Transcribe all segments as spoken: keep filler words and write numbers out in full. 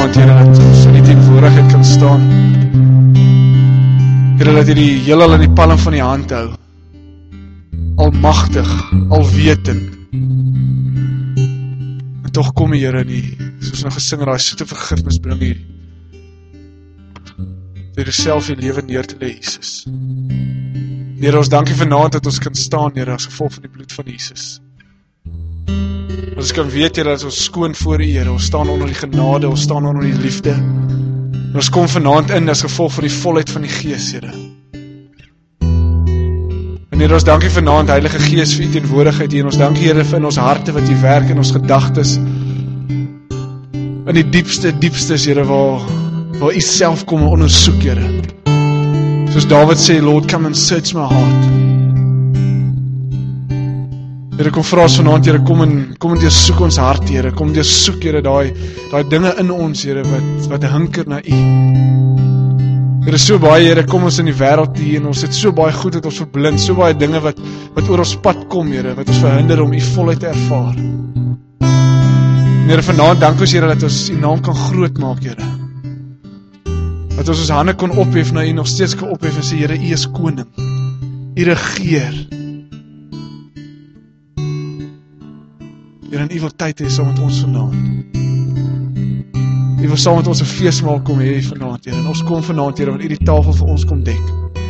vanaand, Here, dat ons in die teenwoordigheid kan staan. Here, dat jy die heelal in die palm van die hand hou. Almagtig, alwetend. En tog kom die Here nie, soos nou gesing, raai soete vergifnis bring jy. Deur self die lewe neer te lê, Jesus. Here, ons dankie vanaand dat ons kan staan, Here, as gevolg van die bloed van Jesus. Ons kan weet, Here, dat ons skoon voor U, Here, ons staan onder die genade, ons staan onder die liefde. En ons kom vanaand in as gevolg van die volheid van die Gees, Here. En Here, ons dankie vanaand, Heilige Gees, vir U teenwoordigheid hier, en ons dankie, Here, vir in ons harte wat U werk in ons gedagtes, in die diepste, diepstes, Here, waar, waar U self kom en ondersoek, Here. Soos David sê, Lord, come and search my heart. Here, kom vra ons vanaand, Here, kom en, kom en deursoek ons hart, Here, kom deursoek, Here, daai, daai dinge in ons, Here, wat, wat hunker na U. Here, so baie, Here, kom ons in die wêreld hier, en ons het so baie goed dat ons verblind, so baie dinge wat, wat oor ons pad kom, Here, wat ons verhinder om U volheid te ervaar. En Here, vanaand dank ons, Here, dat ons U naam kan groot maak, Here. Dat ons ons hande kon ophef na U, nog steeds kan ophef en sê, Here, U is koning. U regeer. Here, en U wil tyd hê saam met ons vanaand. U wil saam met ons 'n feesmaal kom hê vanaand, Here. En ons kom vanaand, Here, want U die tafel vir ons kom dek.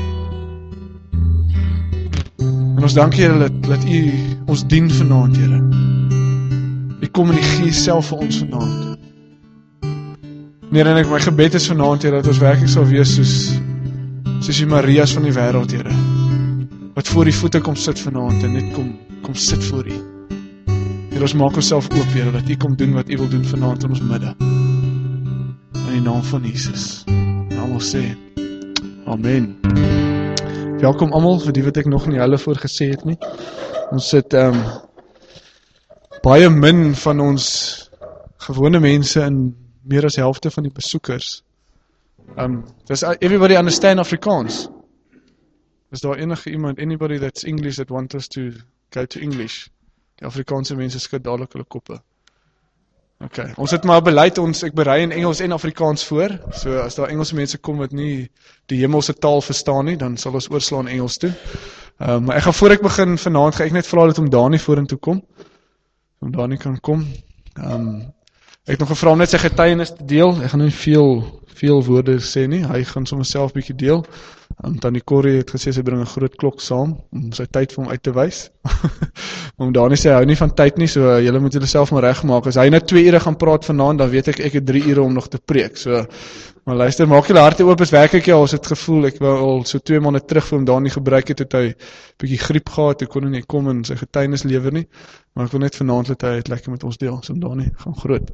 En ons dank, Here, dat, dat U ons dien vanaand, Here. U kom in die Gees self vir ons vanaand. Here, en ek, my gebed is vanaand, Here, dat ons werklik sal wees soos, soos die Maria's van die wêreld, Here. Wat voor die voete kom sit vanaand en net kom, kom sit voor U. Here, ons maak onsself oop, Here, dat U kom doen wat U wil doen vanaand in ons midde. In die naam van Jesus. En almal sê, Amen. Welkom almal, vir die wat ek nog nie hulle voor gesê het nie. Ons sit um, baie min van ons gewone mense in meer as helfte van die besoekers. Um, does everybody understand Afrikaans? Is daar enige iemand, anybody that's English that wants us to go to English? Die Afrikaanse mense skud dadelik hulle koppe. Ok, ons het maar beleid, ons, ek berei in Engels en Afrikaans voor, so as daar Engelse mense kom wat nie die hemelse taal verstaan nie, dan sal ons oorslaan Engels toe. Um, maar ek gaan voor ek begin vanaand, ga ek net vra dat om Dani vorentoe kom, om Dani kan kom. Um, ek het nog gevra om net sy getuienis te deel, ek gaan nie veel, veel woorde sê nie, hy gaan sommer self bietjie deel. Um, Tannie Corrie het gesê sy bring 'n groot klok saam om sy tyd vir hom uit te wys. Om Dani sê hy hou nie van tyd nie, so uh, julle moet julle self maar regmaak. As hy nou twee ure gaan praat vanaand, dan weet ek ek het drie ure om nog te preek. So maar luister, maak julle harte oop, is werklik ja, ons het gevoel ek wou al so twee maande terug vir hom Dani gebruik het, het hy bietjie griep gehad, ek kon nie kom en sy getuienis lewer nie, maar ek wil net vanaand dat hy het lekker met ons deel. So Dani, gaan groot.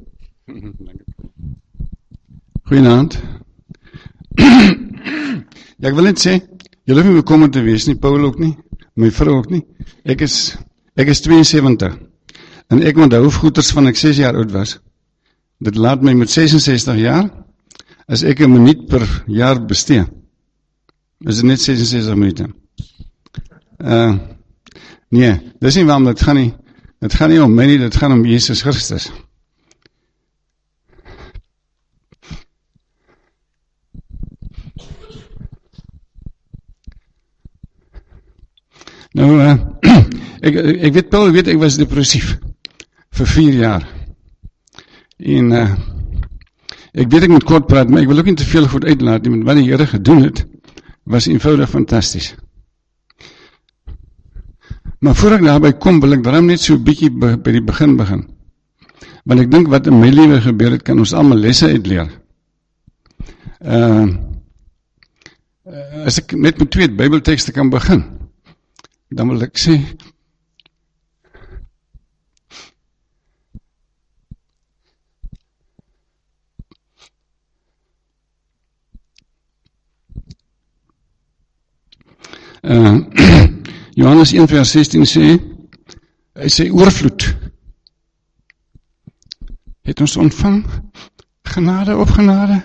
Goeienaand. Ja, ek wil net sê, julle hoef nie bekommerd te wees nie, Paul ook nie, my vrou ook nie. Ek is, ek is twee en sewentig, en ek onthou goeters van ek ses jaar oud was. Dit laat my met ses en sestig jaar, as ek 'n minuut per jaar bestee, is dit net ses en sestig minute. Uh, nee, dis nie waarom, dit gaan nie, dit gaan nie om my nie, dit gaan om Jesus Christus. Nou, uh, ek, ek weet, Paul weet, ek was depressief, vir vier jaar, en uh, ek weet ek moet kort praat, maar ek wil ook nie te veel goed uitlaat, want wat die Here gedoen het, was eenvoudig fantasties. Maar voor ek daarby kom, wil ek daarom net so 'n bietjie by, by die begin begin, want ek dink wat in my lewe gebeur het, kan ons almal lesse uitleer. Uh, as ek net met twee Bybeltekste kan begin, dan wil ek sê, uh, Johannes een vers sestien sê, hy sê oorvloed, het ons ontvang, genade op genade,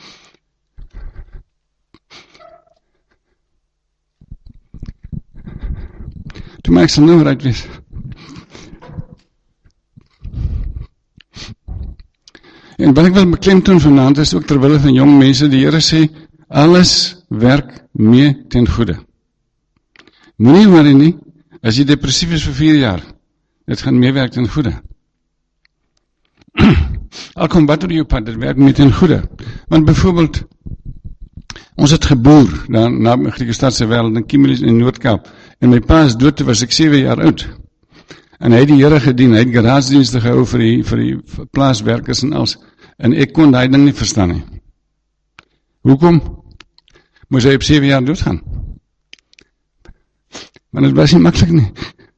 toe maar ek sal nou right wees. En wat ek wil beklemtoon vanaand is ook terwille van jong mense, die Here sê, alles werk mee ten goeie. Moenie worry nie, as jy depressief is vir vier jaar, dit gaan meewerk ten goeie. Al kom wat oor jou pad, dit werk mee ten goeie. Want byvoorbeeld, ons het geboer, daar na my Griekstadse wêreld, in Kimberley in Noord-Kaap, en my pa is dood, toe was ek sewe jaar oud. En hy het die Here gedien, hy het garagedienste gehou vir die, vir die plaaswerkers en alles, en ek kon daai ding nie verstaan nie. Hoekom? Moes hy op sewe jaar doodgaan? Maar dit was nie maklik nie.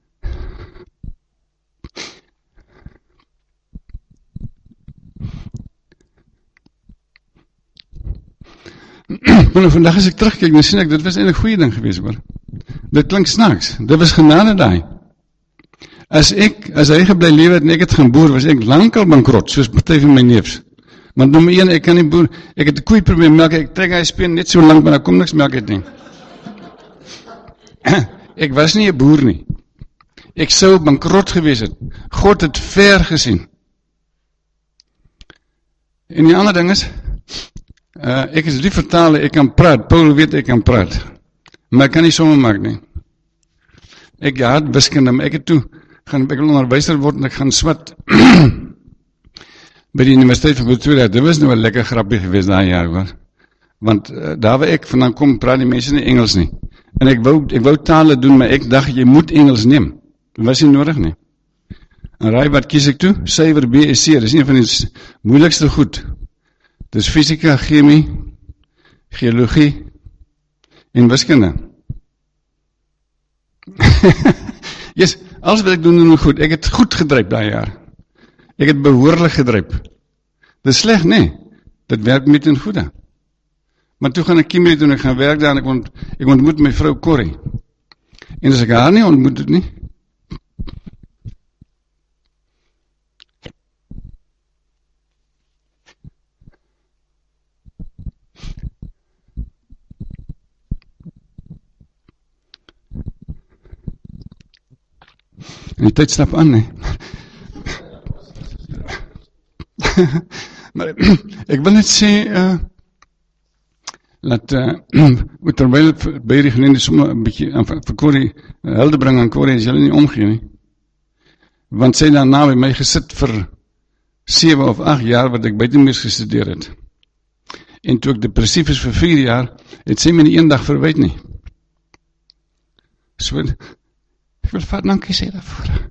Maar vandag as ek terugkyk, dan sien ek, dit was eintlik 'n goeie ding geweest, hoor. Dit klink snaaks, dit was genade daai. As ek, as hy gebly lewe het en ek het gaan boer, was ek lankal bankrot, soos party van my neefs. Want nommer een, ek kan nie boer, ek het 'n koei probeer melk, ek trek hy speen net so lank, maar daar kom niks melk uit nie. Ek was nie 'n boer nie. Ek sou bankrot gewees het. God het ver gesien. En die ander ding is, uh, ek is die vertaler, ek kan praat, Paul weet ek kan praat, maar ek kan nie somme maak nie. Ek haat wiskunde, maar ek het toe, gaan, ek wil onderwyser word en ek gaan swat, by die Universiteit van Pretoria. Dit was nou 'n lekker grappie geweest daai jaar, hoor. Want uh, daar waar ek vandaan kom, praat die mense nie Engels nie. En ek wou, ek wou tale doen, maar ek dacht, jy moet Engels neem. Dat was nie nodig nie. En raai wat kies ek toe? Syfer B S C, dit is een van die moeilikste goed. Dit is fisika, chemie, geologie en wiskunde. Yes, alles wat ek doen, doen goed. Ek het goed gedryp daai jaar. Ek het behoorlik gedryp. Dit is sleg, nee. Dit werk met in goede. Maar toe gaan ek Kimberley doen, ek gaan werk daar en ek, ont, ek ontmoet my vrou Corrie. En as ek haar nie ontmoet het nie, en die tyd stap aan, nee. Maar ek wil net sê, uh, dat, uh, terwyl by die geleende somme een bykie, uh, vir Corrie, uh, hulde bring aan Corrie, is julle nie omgee nie. Want sy daarna by my gesit vir sewe of agt jaar, wat ek buitenmeers gestudeer het. En toe ek depressief is vir vier jaar, het sy my nie een dag verwyd nie. So, ek wil vat, dankie sê daarvoor.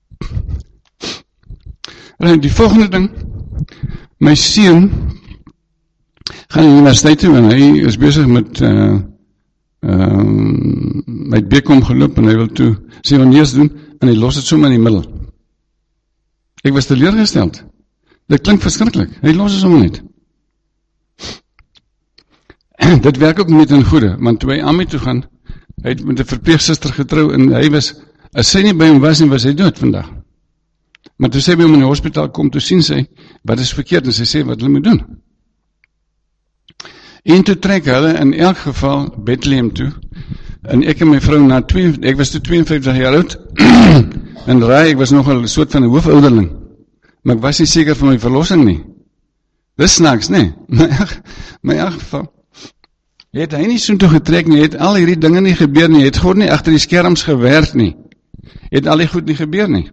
En die volgende ding, my seun gaan in die universiteit toe en hy is bezig met uh, uh, my B Com geloop en hy wil toe sewaneers doen en hy los het so in die middel. Ek was teleurgesteld. Dit klink verskriklik. Hy los het so net. Dit werk ook met in goede, want toe hy aan my toe gaan, hy het met 'n verpleegsuster getrou en hy was, as sy nie by hom was nie, was hy dood vandag. Maar toe sy by hom in die hospitaal kom, toe sien sy, wat is verkeerd, en sy sê, wat hulle moet doen. En toe trek hulle, in elk geval, Bethlehem toe, en ek en my vrou, na twee, ek was toe tweeënvyftig jaar oud, en raai, ek was nogal 'n soort van 'n hoofouderling, maar ek was nie seker van my verlossing nie. Dis snaaks, nee, maar in elk geval, het hy nie so toe getrek nie, het al hierdie dinge nie gebeur nie, het God nie agter die skerms gewerk nie, het al die goed nie gebeur nie.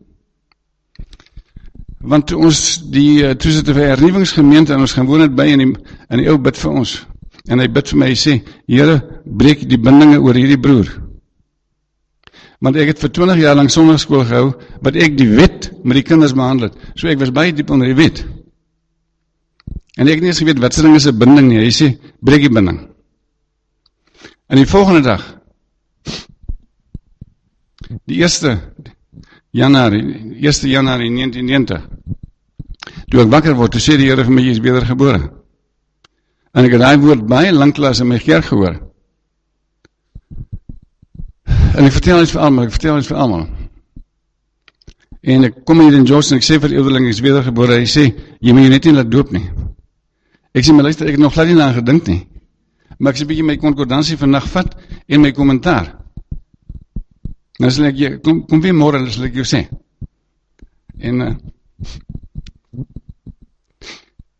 Want toe ons die, toe sit 'n hernuwingsgemeente en ons gaan woon het by en die, en die ou bid vir ons, en hy bid vir my, hy sê, Here, breek die bindinge oor hierdie broer. Want ek het vir twintig jaar lang sondagskool gehou, wat ek die wet met die kinders behandel het, so ek was baie diep onder die wet. En ek het nie eens geweet, wat se ding is 'n binding nie, hy sê, breek die binding. En die volgende dag, die eerste Januarie, eerste Januarie negentien negentig, toe ek wakker word, toe sê die Here vir my, jy is wedergebore. En ek het daai woord baie lanklaas in my kerk gehoor. En ek vertel iets vir almal, ek vertel iets vir almal. En ek kom hier in George en ek sê vir die ouderling, ek is wedergebore, hy sê, jy moet jy net nie laat doop nie. Ek sê, maar luister, ek het nog glad nie aan gedink nie. Maar ek sê bietjie my konkordansie vandag vat en my kommentaar. Nou sal ek jy, kom, kom weer môre, dan sal ek jou sê. En uh,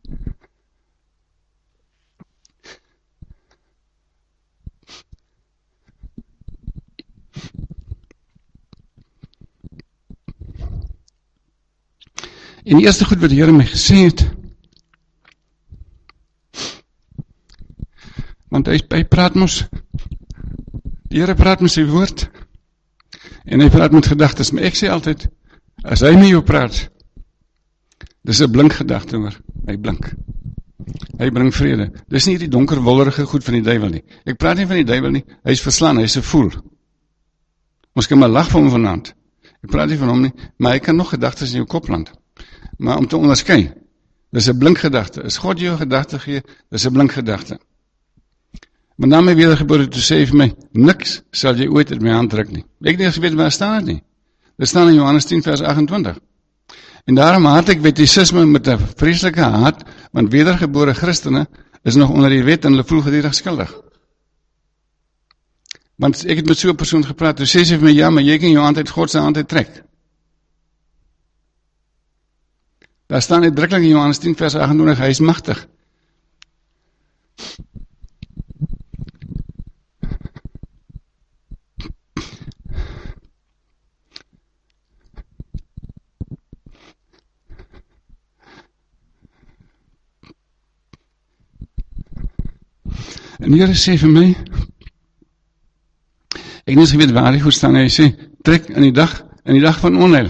En die eerste goed wat die Here my gesê het, want hy, hy praat mos, die Here praat met sy woord, en hy praat met gedagtes, maar ek sê altyd, as hy met jou praat, dis 'n blink gedagte hoor, hy blink. Hy bring vrede. Dis nie die donker wollerige goed van die duiwel nie. Ek praat nie van die duiwel nie, hy is verslaan, hy is 'n fool. Ons kan maar lag van hom vanaand. Ek praat nie van hom nie, maar hy kan nog gedagtes in jou kop land. Maar om te onderskei, dis 'n blink gedagte. Is God jou gedagte gee, dis 'n blink gedagte. Maar na my wedergeboorte toe sê hy vir my, niks sal jy ooit uit my hand druk nie. Ek het nie eens weet waar staan dit nie. Dit staan in Johannes tien vers agt-en-twintig. En daarom haat ek wettisisme met 'n vreeslike haat, want wedergebore Christene is nog onder die wet en hulle voel gedurig skuldig. Want ek het met so 'n persoon gepraat, toe sê sy vir my, ja, maar jy kan jou hand uit God se hand uit trek. Daar staan uitdruklik in Johannes tien vers agt-en-twintig, hy is magtig. En die Here sê vir my, ek het nie geweet waar hy goed staan, hy sê, trek in die dag, in die dag van onheil,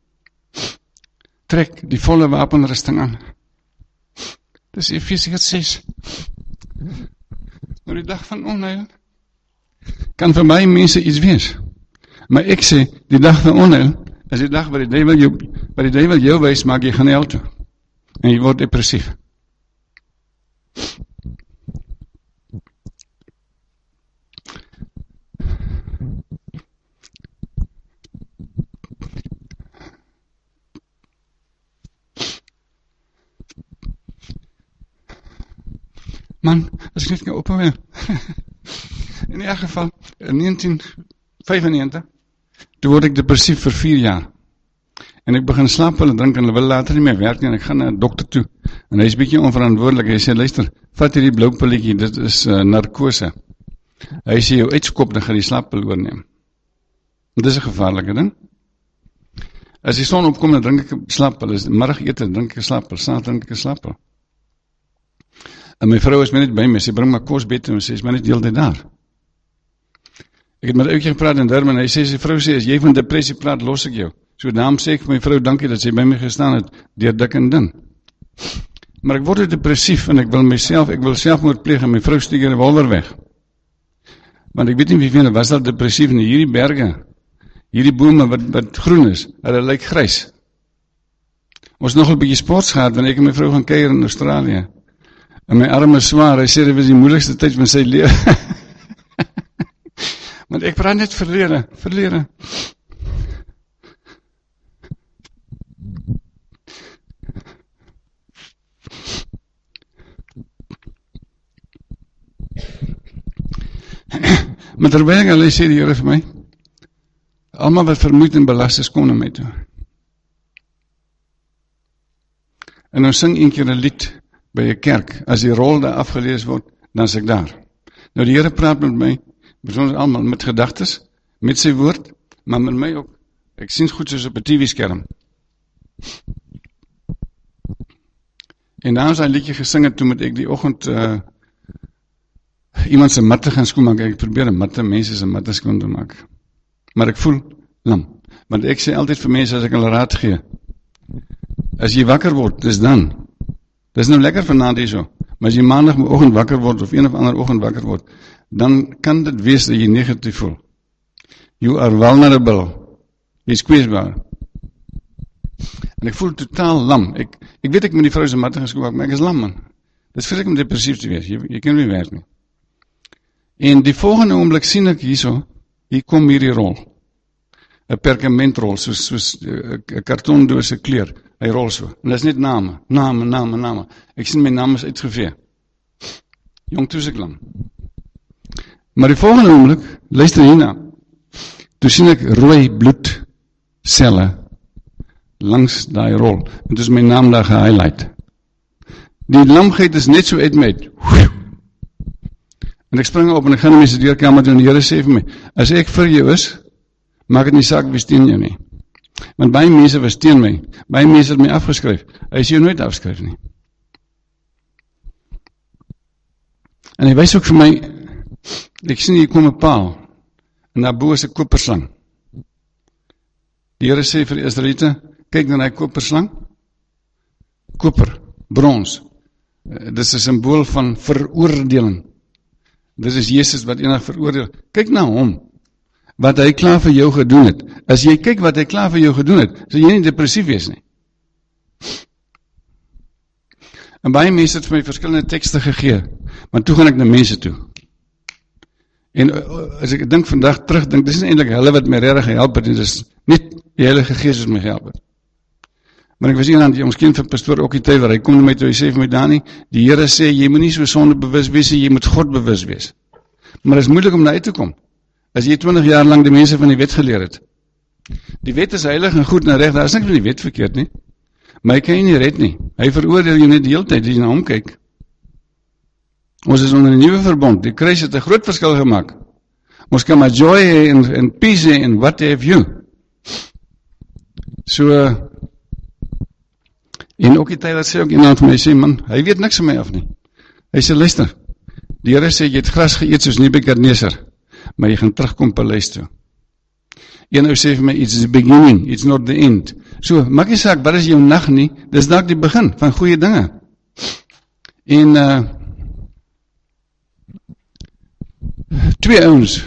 trek die volle wapenrusting aan. Dis Efesiërs ses. Nou die dag van onheil, kan vir my mense iets wees, maar ek sê, die dag van onheil, is die dag waar die duiwel jou, waar die duiwel jou wys, maak jy gaan hel toe, en jy word depressief. Man, as ek net kan ophou. In elk geval, in negentien vyfennegentig, toe word ek depressief vir vier jaar. En ek begin slaappille drink en hulle wil later nie meer werk nie, en ek gaan na 'n dokter toe. En hy is bietjie onverantwoordelik. Hy sê, luister, vat hierdie blou pilletjie, dit is uh, narkose. Hy sê jou uitskop, dan gaan die slaappil oorneem. Dit is 'n gevaarlike ding. As die son opkom, dan drink ek 'n slaappil. As die middagete, drink ek 'n slaappil. Saand drink ek 'n slaappil. En my vrou is my net by my, sy bring my kos bed en sy is my net die hele tyd daar. Ek het met 'n ouetjie gepraat in Durban, en hy sê, sy vrou sê, as jy van depressie praat, los ek jou. So daarom sê ek vir my vrou, dankie dat sy by my gestaan het, deur dik en dun. Maar ek word depressief, en ek wil myself, ek wil selfmoord pleeg, en my vrou steek 'n revolver weg. Want ek weet nie wie van was dat depressief, en hierdie berge, hierdie bome wat, wat groen is, hulle lyk grys. Ons nog 'n bietjie sports gehad, wanneer ek en my vrou gaan kuier in Australië. En my arm is swaar, hy sê, dit was die moeilikste tyd van sy lewe. Want ek praat net verlede, verlede. Maar terwyl ek hulle sê die Here vir my, almal wat vermoeid en belas is, kom na my toe. En ons sing een keer 'n lied by 'n kerk, as die rol daar afgelees word, dan is ek daar. Nou die Here praat met my, met ons almal, met gedagtes, met sy woord, maar met my ook. Ek sien goed soos op 'n T V-skerm. En daar is hy liedjie gesing het, toe moet ek die oggend uh, iemand se matte gaan skoonmaak. Ek probeer 'n matte, mense se matte skoon te maak. Maar ek voel lam, want ek sê altyd vir mense as ek hulle raad gee, as jy wakker word, dis dan. Dis nou lekker vanaand hier so, maar as jy maandagoggend wakker word, of een of ander oggend wakker word, dan kan dit wees dat jy negatief voel. You are vulnerable. Jy is kwesbaar. En ek voel totaal lam. Ek, ek weet ek moet die vrou se matte geskoon, maar ek is lam, man. Dit vir ek om depressief te wees, jy, jy kan nie werk nie. En die volgende oomblik sien ek hierso, hier kom hierdie rol. 'n perkamentrol, soos, soos 'n kartondoos se kleur. Hy rol so. En dit is net name, name, name, name. Ek sien my naam is uitgevee. Jong, toe is ek lam. Maar die volgende oomblik, luister hierna, toe sien ek rooi bloedselle langs daai rol. En toe is my naam daar gehighlight. Die lamgeit is net so uit my uit. En ek spring op en ek gaan na my studeerkamer toe en die Here sê vir my, as ek vir jou is, maak het nie saak wie steen jou nie. Want baie mense was teen my. Baie mense het my afgeskryf. Hy sê jou nooit afskryf nie. En hy wys ook vir my, ek sien hier kom 'n paal, en daarbo is 'n koperslang. Die Here sê vir die Israeliete, kyk na die koperslang. Koper, brons. Dit is 'n simbool van veroordeling. Dit is Jesus wat eendag veroordeel. Kyk na hom, wat hy klaar vir jou gedoen het. As jy kyk wat hy klaar vir jou gedoen het, sal jy nie depressief wees nie. En baie mense het vir my verskillende tekste gegee, maar toe gaan ek na mense toe. En as ek dink vandag terug, dink, dis nie eintlik hulle wat my regtig gehelp het, dit is net die Heilige Gees wat my gehelp het. Maar ek was iemand, ons ken van pastoor Okkie Taylor, hy kom na my toe, hy sê vir my, Dani, die Here sê, jy moet nie so sonde bewus wees, jy moet God bewus wees. Maar het is moeilik om daar uit te kom, as jy twintig jaar lang die mense van die wet geleer het. Die wet is heilig en goed en reg, daar is niks van die wet verkeerd nie, maar hy kan jy nie red nie, hy veroordeel jy net die hele tyd, as jy na hom kyk. Ons is onder 'n nuwe verbond, die kruis het 'n groot verskil gemaak. Ons kan maar joy hê en, en peace hê en what have you. So, en ook die tyd dat sê ook iemand vir my sê, man, hy weet niks van my af nie. Hy sê, luister, die Here sê, jy het gras geëet soos Nebukadneser, maar jy gaan terugkom paleis toe. Een ou sê vir my, it's the beginning, it's not the end. So, maak nie saak, wat is jou nag nie, dis dalk die begin van goeie dinge. En, uh, twee ouens,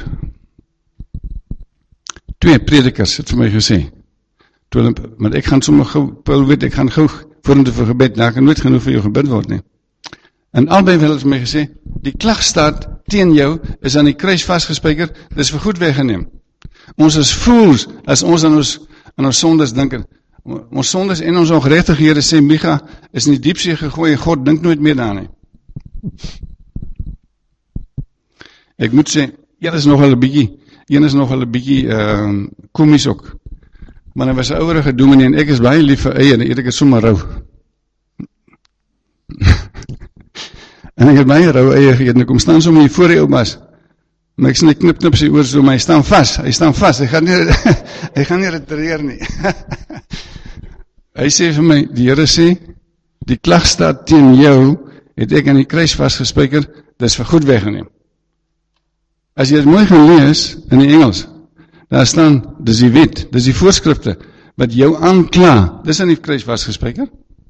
twee predikers het vir my gesê, toe, maar ek gaan sommer gauw, Paul weet, ek gaan gauw vorentoe vir gebed, daar kan nooit genoeg vir jou gebid word nie. En albei het vir my gesê, die klagstaat teen jou is aan die kruis vastgespijker, dit is vir goed weggeneem. Ons is fools as ons aan ons, aan ons sondes dink. Ons sondes en ons ongerechtighede sê, Micha, is in die diepsee gegooi en God dink nooit meer daarin nie. Ek moet sê, een is nogal 'n bietjie, een is nogal 'n bietjie uh, komies ook. Maar hy was 'n ouerige dominee en ek is baie lief vir eie en eet ek het sommer rou. En ek het baie rou eie geëet en ek kom staan sommer hier voor die oumas. Maar ek sien hy knip knip sy oor so, maar hy staan vas, hy staan vas, hy gaan nie, hy gaan nie retireer nie. Hy sê vir my, die Here sê, die klagstaat teen jou, het ek aan die kruis vastgespijker, dit is vir goed weggeneem. As jy het mooi gaan lees, in die Engels, daar staan, dis die wet, dis die voorskrifte, wat jou aankla, dis aan die kruis vastgespijker.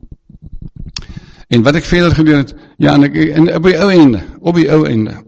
En wat ek verder gedoen het, ja, en, ek, en op die ou einde, op die ou einde,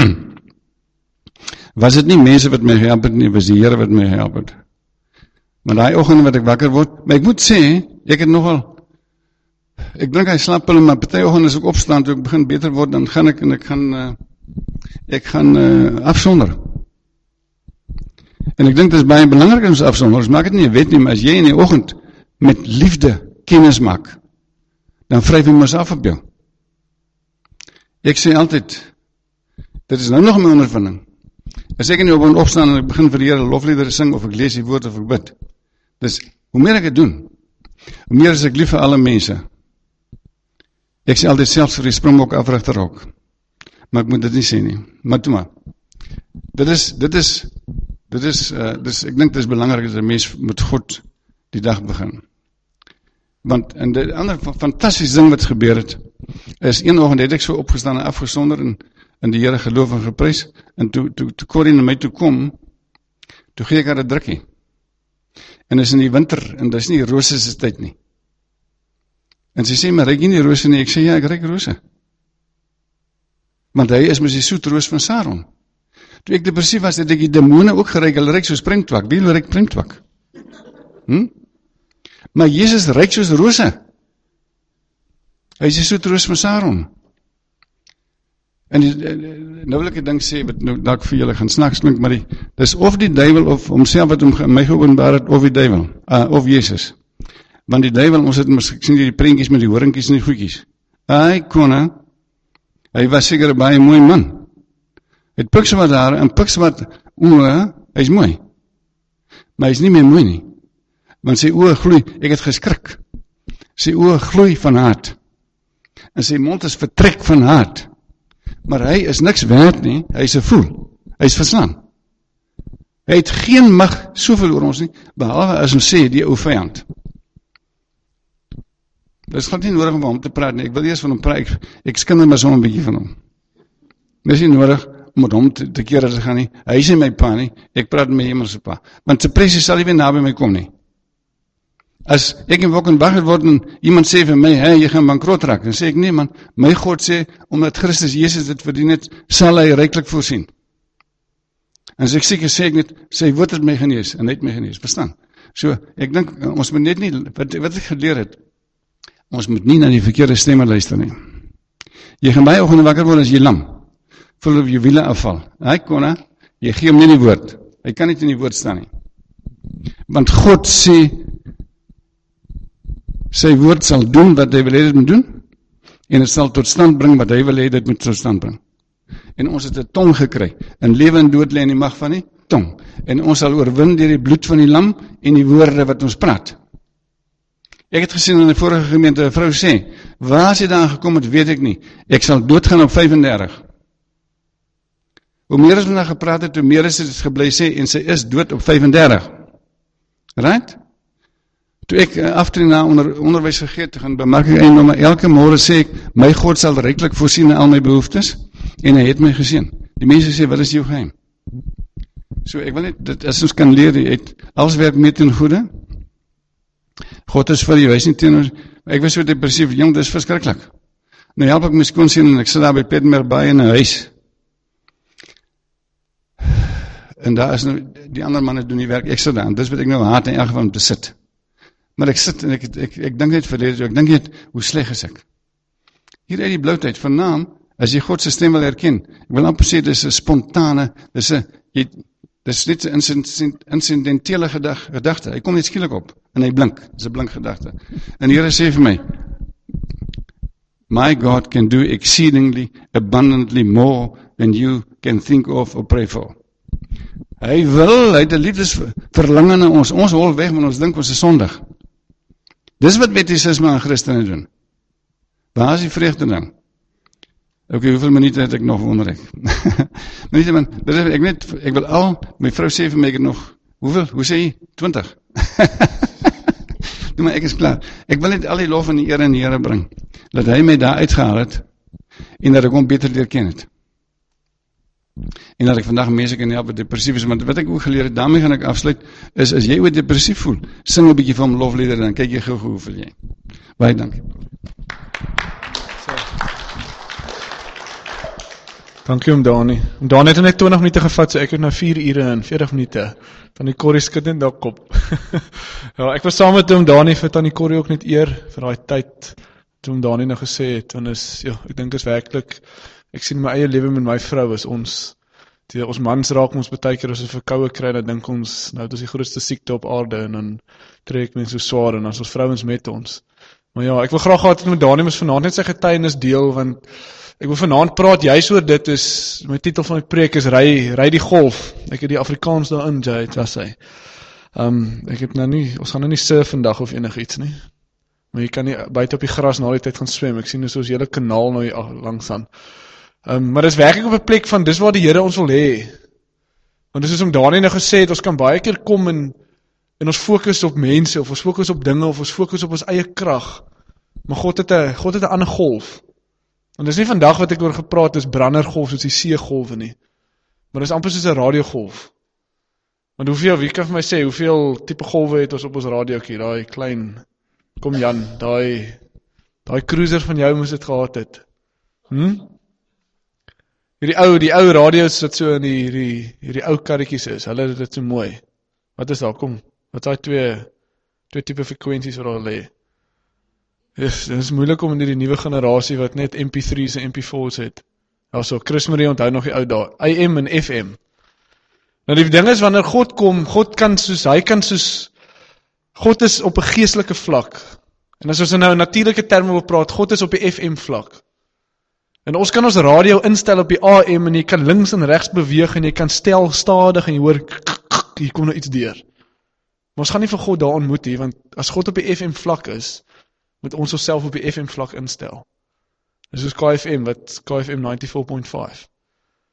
was het nie mense wat my gehelp het nie, was die Here wat my gehelp het. Maar die oggend wat ek wakker word, maar ek moet sê, ek het nogal, ek drink hy slaappille, maar party oggend as ek opstaan, toe ek begin beter word, dan gaan ek, en ek gaan, uh, ek gaan uh, afsonder. En ek dink dit is baie belangrik om ons afsonder, ons maak het nie 'n wet nie, maar as jy in die oggend met liefde kennis maak, dan vryf hy ons af op jou. Ek sê altyd, dit is nou nog my ondervinding, as ek in die oggend opstaan en ek begin vir die Here lofliedere sing, of ek lees die woord of ek bid, dus hoe meer ek het doen, hoe meer is ek lief vir alle mense. Ek sê altyd selfs vir die Springbok afrigter ook, maar ek moet dit nie sê nie, maar toe maar, dit is, dit is, dit is, uh, dit is ek dink dit is belangrik, dat die mens met God die dag begin. Want, en die ander fantastische ding wat gebeur het, is een oggend het ek so opgestaan en afgesonder, en, en die Here geloof en geprys, en toe, toe, toe Corrie na my toe kom, toe gee ek haar 'n drukkie, en is in die winter, en dit is nie rose se tyd nie, en sy sê, maar ryk jy nie rose nie, ek sê, ja, ek ryk rose, want hy is mos die soet roos van Saron. Toe ek depressief was, het ek die demone ook geryk, hulle ryk soos premtwak, wie hulle ryk premtwak? Hm? Maar Jesus ryk soos rose. Hy is die soet roos van Saron. En die, nou wil ek die ding sê, wat nou dalk vir julle gaan snaks klink, maar die, dis of die duiwel, of homself wat hom my geopenbaar het, of die duiwel, uh, of Jesus. Want die duiwel, ons het, ek sien die prentjies met die horinkies en die goedjies. Hy kon, hy was seker 'n baie mooi man. Hy het piks wat daar, en piks wat oë, hy is mooi. Maar hy is nie meer mooi nie. Want sy oë gloei, ek het geskrik. Sy oë gloei van haat. En sy mond is vertrek van haat. Maar hy is niks werd nie, hy is 'n fool. Hy is verslaan. Hy het geen mag soveel oor ons nie, behalwe as ons sê, die ou vyand. Dit is glad nie nodig om hom te praat nie, ek wil eers van hom praat, ek, ek skinder maar so 'n bietjie van hom. Dit is nie nodig om met hom te, te keer te gaan nie, hy is nie my pa nie, ek praat met my hemelse pa, want depressie sal nie weer naby my kom nie. As ek in Wokken wakker word en iemand sê vir my, hey, jy gaan bankrot raak, dan sê ek, nee man, my God sê, omdat Christus Jesus dit verdien het, sal hy ryklik voorsien. En as ek seker sê ek net, sy woord het my genees, en hy het my genees, verstaan? So, ek dink, ons moet net nie, wat, wat ek geleer het, ons moet nie na die verkeerde stemme luister nie. Jy gaan baie oggende wakker word as jy lam, voel of jy wiele afval. Hy kon, hè, jy gee hom nie die woord, hy kan nie in die woord staan nie. Want God sê, sy woord sal doen wat hy wil hê dit moet doen, en het sal tot stand bring wat hy wil hê dit moet tot stand bring. En ons het 'n tong gekry, en lewe en dood lê in die mag van die tong, en ons sal oorwin deur die bloed van die lam, en die woorde wat ons praat. Ek het gesien in die vorige gemeente, 'n vrou sê, waar sy daar gekom het, weet ek nie, ek sal doodgaan op vyfendertig. Hoe meer as ons nou gepraat het, hoe meer is dit gebly sê, en sy is dood op vyfendertig. Right? Toe ek aftree na onder, onderwys gegee het, gaan bemerk ek eindelijk, maar elke môre sê ek, my God sal ryklik voorsien in al my behoeftes, en hy het my geseën. Die mense sê, wat is jou geheim? So ek wil net, dit, as ons kan leer, jy het, alles werk mee ten goede, God is vir jou, hy is nie teenoor, ek was so depressief, jong, dit is verskriklik. Nou help ek my skoonseun, en ek sit daar by Plettenberg Baai in 'n huis, en daar is nou, die ander manne doen die werk, ek sit daar, en dis wat ek nou haat in elk geval om te sit. Maar ek sit en ek, ek, ek, ek dink net verlede, ek dink net, hoe sleg is ek? Hier uit die blauwtyd, vanaand, as jy God se stem wil herken, ek wil amper sê, dit is 'n spontane, dit is 'n, jy, dit is net 'n incidentele gedag, gedagte, hy kom net skielik op, en hy blink, dit is 'n blink gedagte. En die Here sê vir my, my God can do exceedingly, abundantly more than you can think of or pray for. Hy wil, hy het 'n liefdesverlange na ons, ons hol weg, maar ons dink ons is sondig. Dis wat wettisisme aan Christene doen. Waar is die vreugde dan? Ok, hoeveel minute het ek nog, wonder ek? minute, man, dit is, ek, net, ek wil al, my vrou sê vir my, ek het nog, hoeveel, hoe sê jy? twintig. Doe maar, ek is klaar. Ek wil net al die lof en die eer en die Here bring, dat hy my daar uitgehaal het, en dat ek hom beter leer ken het. En dat ek vandag mense kan help wat depressief is, want wat ek ook geleer het, daarmee gaan ek afsluit, is, as jy ooit depressief voel, sing 'n bietjie van hom lofliedere, dan kyk jy gou hoe voel jy. Baie dankie. Dankie om Dani. Om Dani het net twintig minute gevat, so ek het nou vier ure en veertig minute, Tannie Corrie skud in daar kop. Ja, ek was saam met om Dani vir Tannie Corrie ook net eer, vir daai tyd, toe om Dani nou gesê het, en is, ja, ek dink is werklik, ek sien my eie lewe met my vrou, is ons, die, ons mans raak ons baie keer as ons verkoue kry, dan dink ons, nou, dit is die grootste siekte op aarde, en dan trek mense so swaar, en as ons vrouens met ons. Maar ja, ek wil graag gehad het met Dani, mos vanaand net sy getuienis deel, want ek wil vanaand praat, juist oor dit is, my titel van my preek is, ry, ry die golf, ek het die Afrikaans daarin, jy, het was hy. Um, ek het nou nie, ons gaan nou nie surf vandag of enig iets nie, maar jy kan nie buite op die gras na die tyd gaan swem, ek sien soos hele kanaal nou hier langs aan. Um, maar dis werklik op 'n plek van, dis waar die Here ons wil hê. Want dis is om Dani nou gesê het, ons kan baie keer kom en, en ons fokus op mense, of ons fokus op dinge, of ons fokus op ons eie krag. Maar God het 'n God het 'n ander golf. En dis nie vandag wat ek oor gepraat is brandergolf soos die seegolwe nie. Maar dis amper soos 'n radiogolf. Want hoeveel, wie kan vir my sê, hoeveel tipe golwe het ons op ons radiootjie, daai klein, kom Jan, daai daai cruiser van jou moes dit gehad het. Hm? Hierdie ou, die ou radio's wat so in die, hierdie, hierdie ou karretjies is, hulle het dit so mooi. Wat is daar, kom, wat is daai twee, twee type frekwensies wat daar lê? Yes, dit is moeilik om in die nuwe generasie wat net M P three's en M P four's het. Also, Chris Marie onthou nog die ou daar, A M en F M. Nou die ding is, wanneer God kom, God kan soos, hy kan soos, God is op 'n geestelike vlak. En as ons nou in natuurlike terme wil praat, God is op die F M vlak. En ons kan ons radio instel op die A M en jy kan links en regs beweeg en jy kan stel stadig en jy hoor, hier kom nou iets deur. Maar ons gaan nie vir God daar ontmoet hier, want as God op die F M vlak is, moet ons onsself op die F M vlak instel. Dis soos K F M, wat K F M ninety-four point five.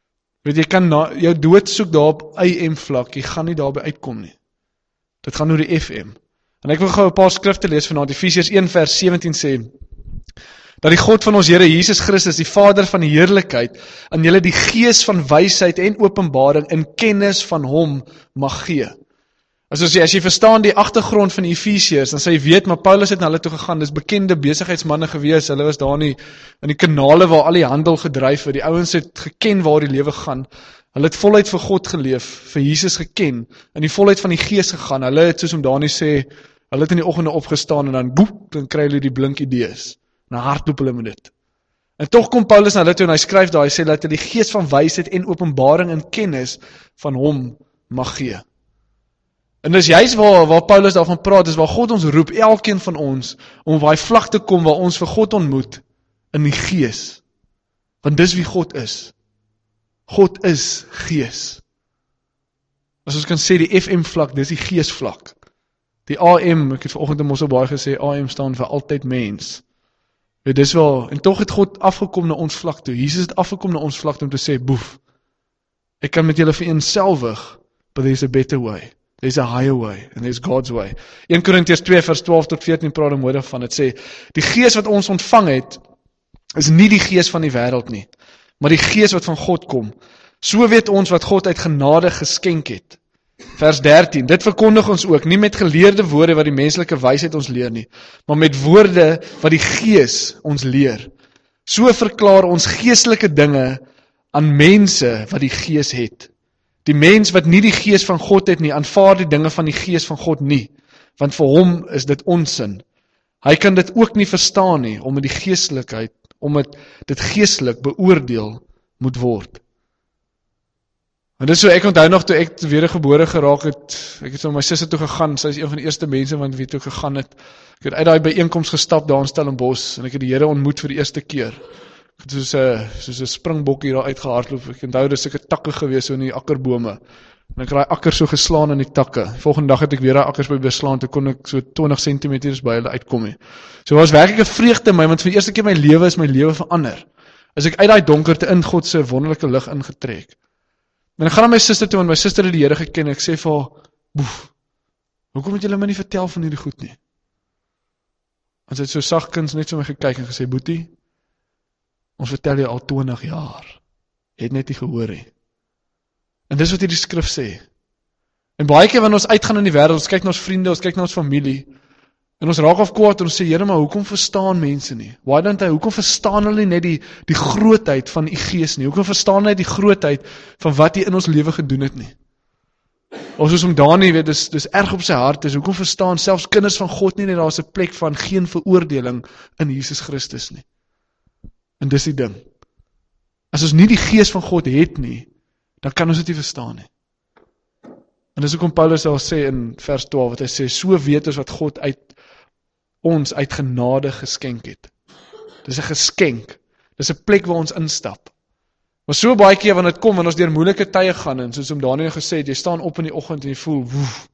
Weet jy, kan na, jou dood soek daar op I M vlak, jy gaan nie daarby uitkom nie. Dit gaan oor die F M. En ek wil gou 'n paar skrifte lees vanaand. Efesiërs een vers sewentien sê, dat die God van ons Here Jesus Christus, die Vader van die heerlikheid, aan julle die gees van wysheid en openbaring in kennis van hom mag gee. As jy, as jy verstaan die agtergrond van die Efesiërs, dan sê jy weet, maar Paulus het na hulle toe gegaan, dis bekende besigheidsmanne gewees, hulle was daar in die, in die kanale waar al die handel gedryf het, die ouens het geken waar die lewe gaan, hulle het voluit vir God geleef, vir Jesus geken, in die volheid van die gees gegaan, hulle het soos om Dani sê, hulle het in die oggende opgestaan en dan boep, dan kry hulle die blink idees, en hardloop hulle met dit. En tog kom Paulus na hulle toe en hy skryf daar, hy sê dat hy die gees van wysheid en openbaring en kennis van hom mag gee. En dis juist waar, waar Paulus daarvan praat, is waar God ons roep, elkeen van ons, om op daai vlak te kom waar ons vir God ontmoet, in die gees. Want dis wie God is. God is gees. As ons kan sê, die F M vlak, dis die geesvlak. Die A M, ek het vanoggend in Mosselbaai gesê, A M staan vir altyd mens. Ja, dis wel, en tog het God afgekom na ons vlak toe. Jesus het afgekom na ons vlak toe om te sê, boef, ek kan met julle vereenselwig, but there's a better way. There's a higher way, and there's God's way. Eerste Korintiërs twee vers twaalf tot veertien praat er mooi daarvan, het sê, die gees wat ons ontvang het, is nie die gees van die wêreld nie, maar die gees wat van God kom. So weet ons wat God uit genade geskenk het. Vers dertien, dit verkondig ons ook, nie met geleerde woorde wat die menslike wysheid ons leer nie, maar met woorde wat die gees ons leer. So verklaar ons geestelike dinge aan mense wat die gees het. Die mens wat nie die gees van God het nie, aanvaar die dinge van die gees van God nie, want vir hom is dit onsin. Hy kan dit ook nie verstaan nie, omdat die geestelikheid, omdat dit geestelik beoordeel moet word. En dis so, ek onthou nog toe ek wedergebore geraak het, ek het so my sussie toe gegaan, sy is een van die eerste mense wat wie toe gegaan het, ek het uit daai byeenkoms gestap daar in Stellenbosch, en ek het die Here ontmoet vir die eerste keer. Ek het soos 'n soos 'n springbok hier daar uitgehardloop. Ek onthou dis sulke takke gewees so in die akkerbome. En ek het daai akker so geslaan in die takke. Die volgende dag het ek weer daai akkers by beslaan, toe kon ek so twintig sentimeter by hulle uitkom nie. So was werklik 'n vreugde in my, want vir die eerste keer in my lewe is my lewe verander. As ek uit daai donkerte in God se wonderlike lig ingetrek. En ek gaan na my suster toe en my suster het die Here geken. Ek sê vir haar, "Boef, hoekom het julle my nie vertel van hierdie goed nie?" En sy het so sagkens net vir my gekyk en gesê, "Boetie, ons vertel jou al twintig jaar, het net nie gehoor nie." En dis wat hierdie skrif sê. En baie keer wanneer ons uitgaan in die wêreld, ons kyk na ons vriende, ons kyk na ons familie, en ons raak af kwaad en ons sê, Here, maar hoekom verstaan mense nie? Why don't I, hoekom verstaan hulle nie net die, die grootheid van u gees nie? Hoekom verstaan hulle nie die grootheid van wat u in ons lewe gedoen het nie? Of soos om Dani, weet, dis, dis erg op sy hart is, hoekom verstaan selfs kinders van God nie, net daar is 'n plek van geen veroordeling in Jesus Christus nie? En dis die ding. As ons nie die gees van God het nie, dan kan ons dit nie verstaan nie. En dis hoekom Paulus daar sê in vers twaalf, wat hy sê, so weet ons wat God uit ons uit genade geskenk het. Dis 'n geskenk. Dis 'n plek waar ons instap. Maar so baie keer wanneer dit kom, wanneer ons deur moeilike tye gaan, en soos om Daniel gesê het, jy staan op in die oggend en jy voel, woef,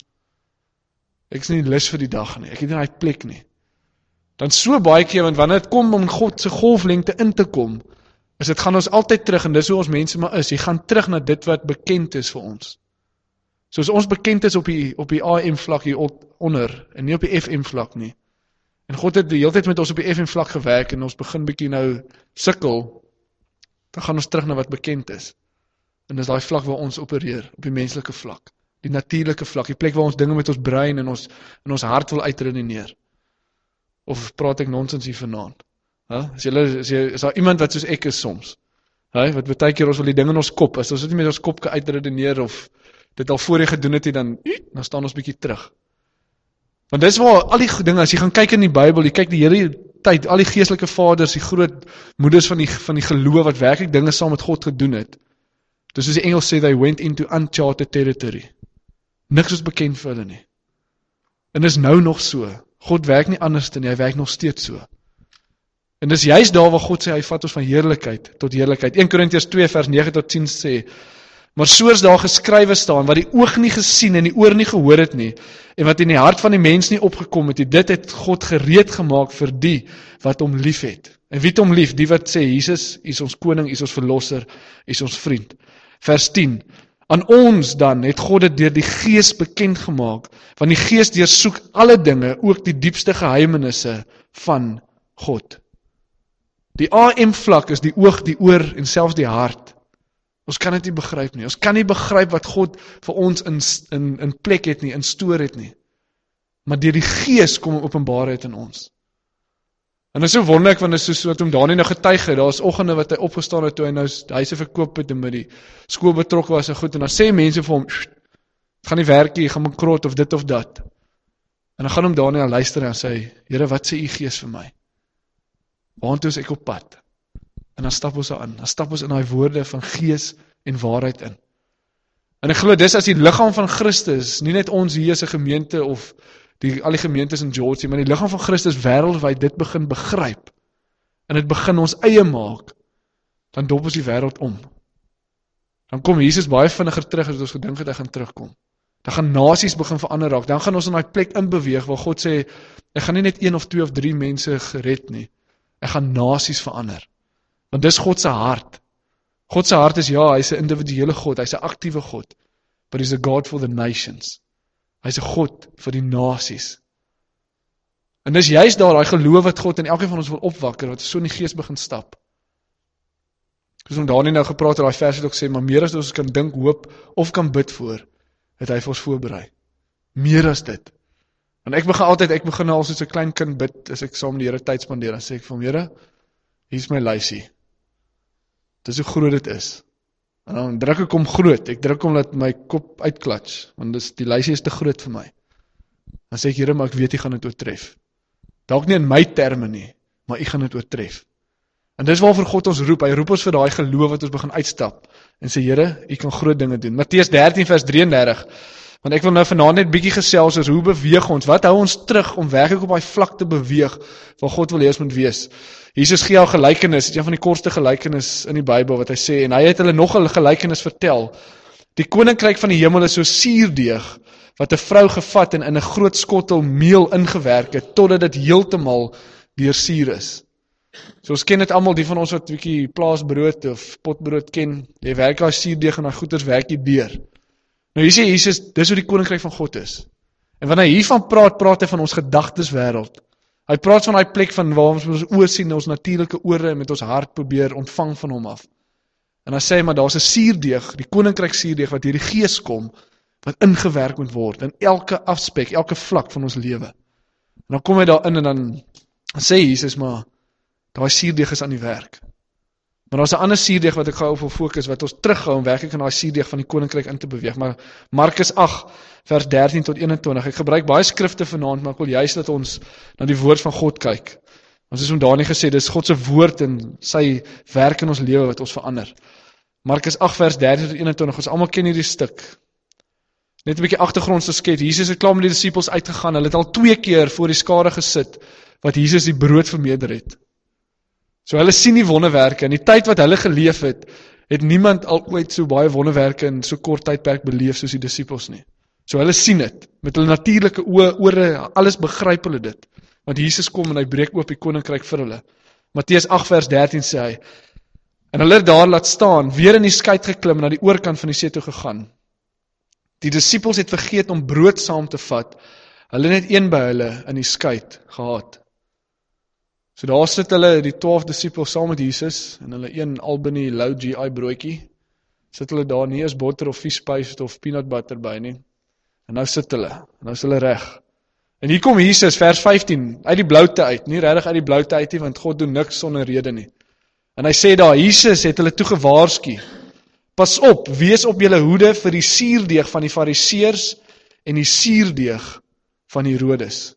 ek is nie lus vir die dag nie, ek het nie daai plek nie. Dan so baie keer, want wanneer dit kom om God se golflengte in te kom, is dit gaan ons altyd terug, en dis hoe ons mense maar is, jy gaan terug na dit wat bekend is vir ons. Soos ons bekend is op die, op die A M vlak hier onder, en nie op die F M vlak nie. En God het die hele tyd met ons op die F M vlak gewerk, en ons begin bietjie nou sukkel, dan gaan ons terug na wat bekend is. En dis daai vlak waar ons opereer, op die menslike vlak, die natuurlike vlak, die plek waar ons dinge met ons brein en ons, en ons hart wil uitredeneer. Of praat ek nonsens hier vanaand? Huh? Is, jylle, is, jy, is daar iemand wat soos ek is soms? Huh? Wat baie keer ons wil die dinge in ons kop, as ons dit nie met ons kop kan uitredeneer, of dit al voor jy gedoen het, dan, dan staan ons bietjie terug. Want dis waar al die dinge, as jy gaan kyk in die Bybel, jy kyk die hele tyd, al die geestelike vaders, die groot moeders van die, van die geloof, wat werklik dinge saam met God gedoen het. Dus soos die Engels sê, they went into uncharted territory. Niks is bekend vir hulle nie. En dis nou nog so. God werk nie anders dan, hy werk nog steeds so. En dis juist daar waar God sê, hy vat ons van heerlikheid tot heerlikheid. Eerste Korintiërs twee vers nege tot tien sê, maar soos daar geskrywe staan, wat die oog nie gesien en die oor nie gehoor het nie, en wat in die hart van die mens nie opgekom het, dit het God gereed gemaak vir die wat hom lief het. En wie het hom lief? Die wat sê, Jesus is ons koning, is ons verlosser, is ons vriend. Vers tien. Aan ons dan het God dit deur die Gees bekend gemaak, want die Gees deursoek alle dinge, ook die diepste geheimenisse van God. Die A M vlak is die oog, die oor en selfs die hart. Ons kan dit nie begryp nie. Ons kan nie begryp wat God vir ons in, in, in plek het nie, in stoor het nie. Maar deur die Gees kom openbaarheid in ons. En dit is so wonderlik, want dit is so wat om Dani nou getuig het, daar is oggende wat hy opgestaan het toe hy nou huise verkoop het en met die skool betrokke was en goed, en dan sê mense vir hom, het gaan nie werk hier, gaan bankrot of dit of dat. En dan gaan hom Dani luister en sê, Here, wat sê u Gees vir my? Waantoe is ek op pad? En dan stap ons aan, dan stap ons in daai woorde van Gees en waarheid in. En ek glo dis as die liggaam van Christus, nie net ons hier as 'n gemeente of die, al die gemeentes in Georgia, maar die liggaam van Christus wêreldwyd dit begin begryp, en dit begin ons eie maak, dan dop ons die wêreld om. Dan kom Jesus baie vinniger terug as ons gedink het hy gaan terugkom. Dan gaan nasies begin verander raak, dan gaan ons in daai plek inbeweeg, waar God sê, ek gaan nie net een of twee of drie mense gered nie, ek gaan nasies verander. Want dis God se hart. God se hart is ja, hy's 'n individuele God, hy's 'n aktiewe God, but he's a God for the nations. Hy's 'n God vir die nasies. En dis juist daar, daai geloof wat God in elkeen van ons wil opwakker, wat so in die Gees begin stap. Soos om Dani nou gepraat het, daai vers het ook sê, maar meer as ons kan dink, hoop of kan bid voor, het hy vir ons voorberei. Meer as dit. En ek begin altyd, ek begin al soos 'n klein kind bid, as ek saam met die Here tyd spandeer, dan sê ek vir hom, Here, hier is my lysie. Dis hoe groot dit is. En dan druk ek hom groot, ek druk hom dat my kop uitklats, want dis, die lysie is te groot vir my. Dan sê ek, Here, maar ek weet, jy gaan dit oortref. Dalk nie in my terme nie, maar jy gaan dit oortref. En dis waarvoor God ons roep, hy roep ons vir daai geloof wat ons begin uitstap, en sê, Here, jy kan groot dinge doen. Matteus dertien vers drie en dertig, want ek wil nou vanaand net bietjie gesels oor hoe beweeg ons, wat hou ons terug om werklik op daai vlak te beweeg, waar God wil hê ons moet wees. Jesus gee 'n gelykenis, dit is een van die kortste gelykenis in die Bybel wat hy sê, en hy het hulle nog 'n gelykenis vertel. Die koninkryk van die hemel is so suurdeeg, wat 'n vrou gevat en in 'n groot skottel meel ingewerk het, totdat dit heeltemal deursuur is. So ons ken dit almal, die van ons wat 'n bietjie plaasbrood of potbrood ken, jy werk daai suurdeeg en daai goeders werk jy deur. Nou hier sê Jesus, dis hoe die koninkryk van God is. En wanneer hy hiervan praat, praat hy van ons gedagteswêreld. Hy praat van daai plek van waar ons ons oë sien, ons natuurlike ore en met ons hart probeer ontvang van hom af. En dan sê hy, maar daar's 'n suurdeeg, die koninkryk suurdeeg wat deur die Gees kom, wat ingewerk moet word in elke aspek, elke vlak van ons lewe. En dan kom hy daarin en dan sê Jesus, maar daai suurdeeg is aan die werk. Maar daar's 'n ander suurdeeg wat ek gou op wil fokus, wat ons terughou om werklik in daai suurdeeg van die koninkryk in te beweeg. Maar Markus agt vers dertien tot eenentwintig. Ek gebruik baie skrifte vanaand, maar ek wil juist dat ons na die woord van God kyk. Ons is om Dani gesê, dis God se woord en sy werk in ons lewe wat ons verander. Markus agt vers dertien tot eenentwintig. Ons almal ken hierdie stuk. Net 'n bietjie agtergrond te skets. Jesus het klaar met die disippels uitgegaan. Hulle het al twee keer voor die skare gesit wat Jesus die brood vermeerder het. So hulle sien die wonderwerke. In die tyd wat hulle geleef het, het niemand al ooit so baie wonderwerke in so kort tydperk beleef soos die disippels nie. So hulle sien dit. Met hulle natuurlike oë, ore, alles begryp hulle dit. Want Jesus kom en hy breek oop die koninkryk vir hulle. Matteus agt vers dertien sê hy, en hulle het daar laat staan, weer in die skei geklim en na die oorkant van die see toe gegaan. Die disippels het vergeet om brood saam te vat. Hulle het net een by hulle in die skei gehad. So daar sit hulle, die twaalf disippels saam met Jesus, en hulle een Albany low G I broodjie, sit hulle daar, nie eens botter of viespaste of peanut butter by nie, en nou sit hulle, en nou is hulle reg. En hier kom Jesus, vers vyftien, uit die bloute uit, nie regtig uit die bloute uit nie, want God doen niks sonder rede nie. En hy sê daar, Jesus het hulle toe gewaarsku, pas op, wees op julle hoede vir die suurdeeg van die Fariseërs en die suurdeeg van die Herodes.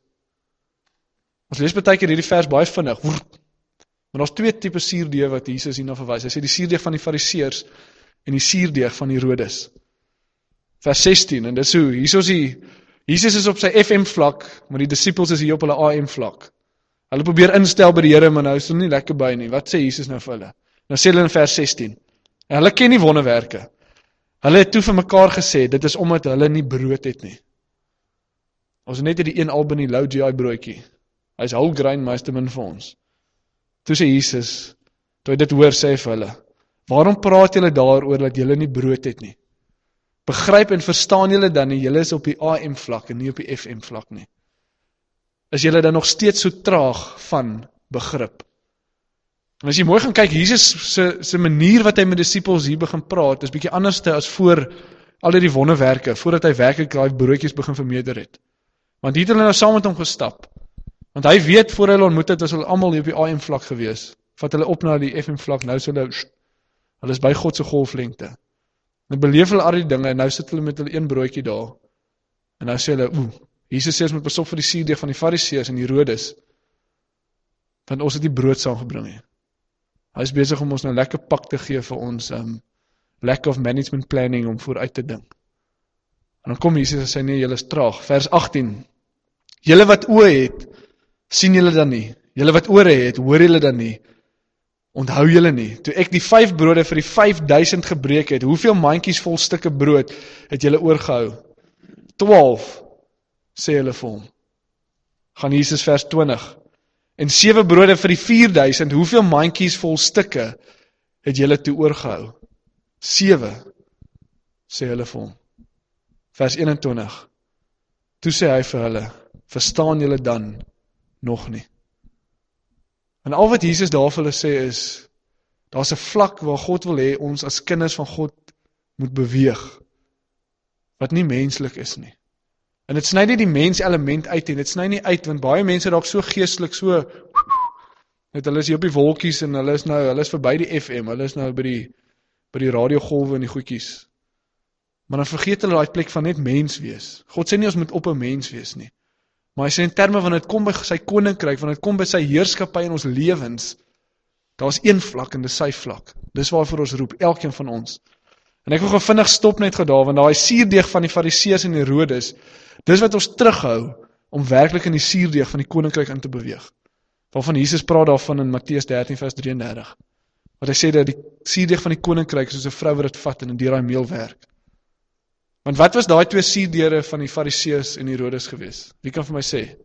Ons lees baie keer hierdie vers baie vinnig, maar daar's twee tipe suurdeeg wat Jesus hierna verwys. Hy sê die suurdeeg van die Fariseërs en die suurdeeg van die Herodes. Vers sestien, en dis hoe, hier is die, Jesus is op sy F M vlak, maar die disippels is hier op hulle A M vlak. Hulle probeer instel by die Here, maar nou is hulle nie lekker by nie. Wat sê Jesus nou vir hulle? Nou sê hulle in vers sestien, en hulle ken nie wonderwerke. Hulle het toe vir mekaar gesê, dit is omdat hulle nie brood het nie. Ons het net die een Albany low G I broodjie. Hy is whole grain, maar hy is te min vir ons. Toe sê Jesus, toe hy dit hoor, sê hy vir hulle, Waarom praat julle daaroor dat julle nie brood het nie? Begryp en verstaan julle dan nie, julle is op die A M vlak en nie op die F M vlak nie. Is julle dan nog steeds so traag van begrip? En as jy mooi gaan kyk, Jesus se se manier wat hy met disippels hier begin praat, is bietjie anders as voor al die wonderwerke, voordat hy werklik daai broodjies begin vermeerder het. Want hier het hulle nou saam met hom gestap. Want hy weet, voor hulle ontmoet het, was hulle almal hier op die A M vlak gewees. Vat hulle op na die F M vlak, nou is hulle, hulle is by God se golflengte. Nou beleef hulle al die dinge, en nou sit hulle met hulle een broodjie daar. En nou sê hulle, oeh, Jesus sê ons moet pas op vir die suurdeeg van die Fariseërs en die Herodes, want ons het die brood saamgebring nie. Hy is besig om ons nou lekker pak te gee vir ons um, lack of management planning om vooruit te dink. En dan kom Jesus en sê, nee, julle is traag. Vers agttien, julle wat oë het, sien julle dan nie. Julle wat ore het, hoor julle dan nie. Onthou julle nie, toe ek die vyf brode vir die vyfduisend gebreek het, hoeveel mandjies vol stukke brood het julle oorgehou? twaalf, sê hulle vir hom. Gaan Jesus vers twintig. En sewe brode vir die vierduisend, hoeveel mandjies vol stukke het julle toe oorgehou? sewe, sê hulle vir hom. Vers eenentwintig. Toe sê hy vir hulle, verstaan julle dan nog nie? En al wat Jesus daar vir hulle sê is, daar's 'n vlak waar God wil hê ons as kinders van God moet beweeg, wat nie menslik is nie. En dit sny nie die mens element uit en dit sny nie uit, want baie mense dalk so geestelik, so, net hulle is hier op die wolkies en hulle is nou, hulle is verby die F M, hulle is nou by die, by die radiogolwe en die goedjies. Maar dan vergeet hulle daai plek van net mens wees. God sê nie ons moet op 'n mens wees nie. Maar hy sê in terme van dit kom by sy koninkryk, van dit kom by sy heerskappy in ons lewens, daar's een vlak en dis sy vlak. Dis waarvoor ons roep, elkeen van ons. En ek wil gou vinnig stop net gou daar, want daai suurdeeg van die Fariseërs en die Herodes, dis wat ons terughou om werklik in die suurdeeg van die koninkryk in te beweeg. Waarvan Jesus praat daarvan in Matteus dertien vers drie en dertig. Wat hy sê dat die suurdeeg van die koninkryk is soos 'n vrou wat dit vat en deur daai meel werk. Want wat was daai twee suurdeure van die Fariseërs en die Herodes gewees? Wie kan vir my sê?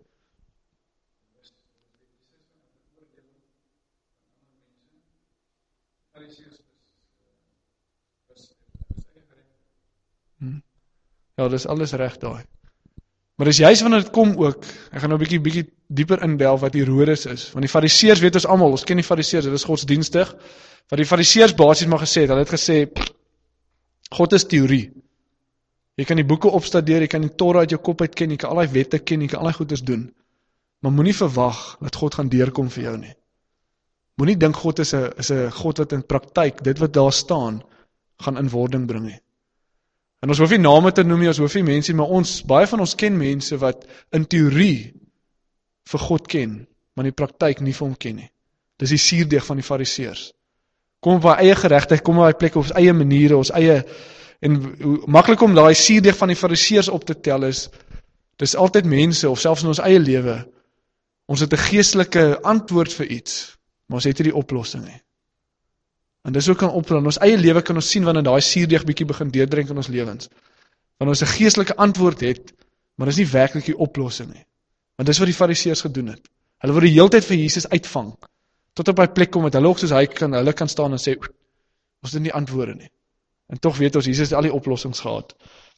Hmm. Ja, dis alles reg daai. Maar dis juist wanneer dit kom ook, ek gaan nou 'n bietjie bietjie dieper indelf wat die Herodes is. Want die Fariseërs weet ons almal, ons ken die Fariseërs, dit is godsdienstig. Wat die Fariseërs basies maar gesê het, hulle het gesê, God is teorie. Jy kan die boeke opstudeer, jy kan die Torah uit jou kop uit ken, jy kan al die wette ken, jy kan al die goeders doen. Maar moenie verwag dat God gaan deurkom vir jou nie. Moenie dink God is 'n is 'n God wat in praktyk dit wat daar staan gaan in wording bring nie. En ons hoef nie name te noem nie, ons hoef nie mense, maar ons baie van ons ken mense wat in teorie vir God ken, maar in die praktyk nie vir hom ken nie. Dis die suurdeeg van die Fariseërs. Kom op our eie geregtigheid, kom op our plek op ons eie maniere, ons eie. En hoe maklik om daai suurdeeg van die Fariseërs op te tel is, dis altyd mense, of selfs in ons eie lewe, ons het 'n geestelike antwoord vir iets, maar ons het nie die oplossing nie. En dis ook kan oplossing, in ons eie lewe kan ons sien wanneer daai suurdeeg bietjie begin deurdrink in ons lewens. Wanneer ons 'n geestelike antwoord het, maar dis nie werklik die oplossing nie. Want dis wat die Fariseërs gedoen het. Hulle wou die heeltyd vir Jesus uitvang, tot op hy plek kom, dat hulle ook soos hy kan, hulle kan staan en sê, ons het nie antwoorde nie. En tog weet ons, Jesus het al die oplossings gehad.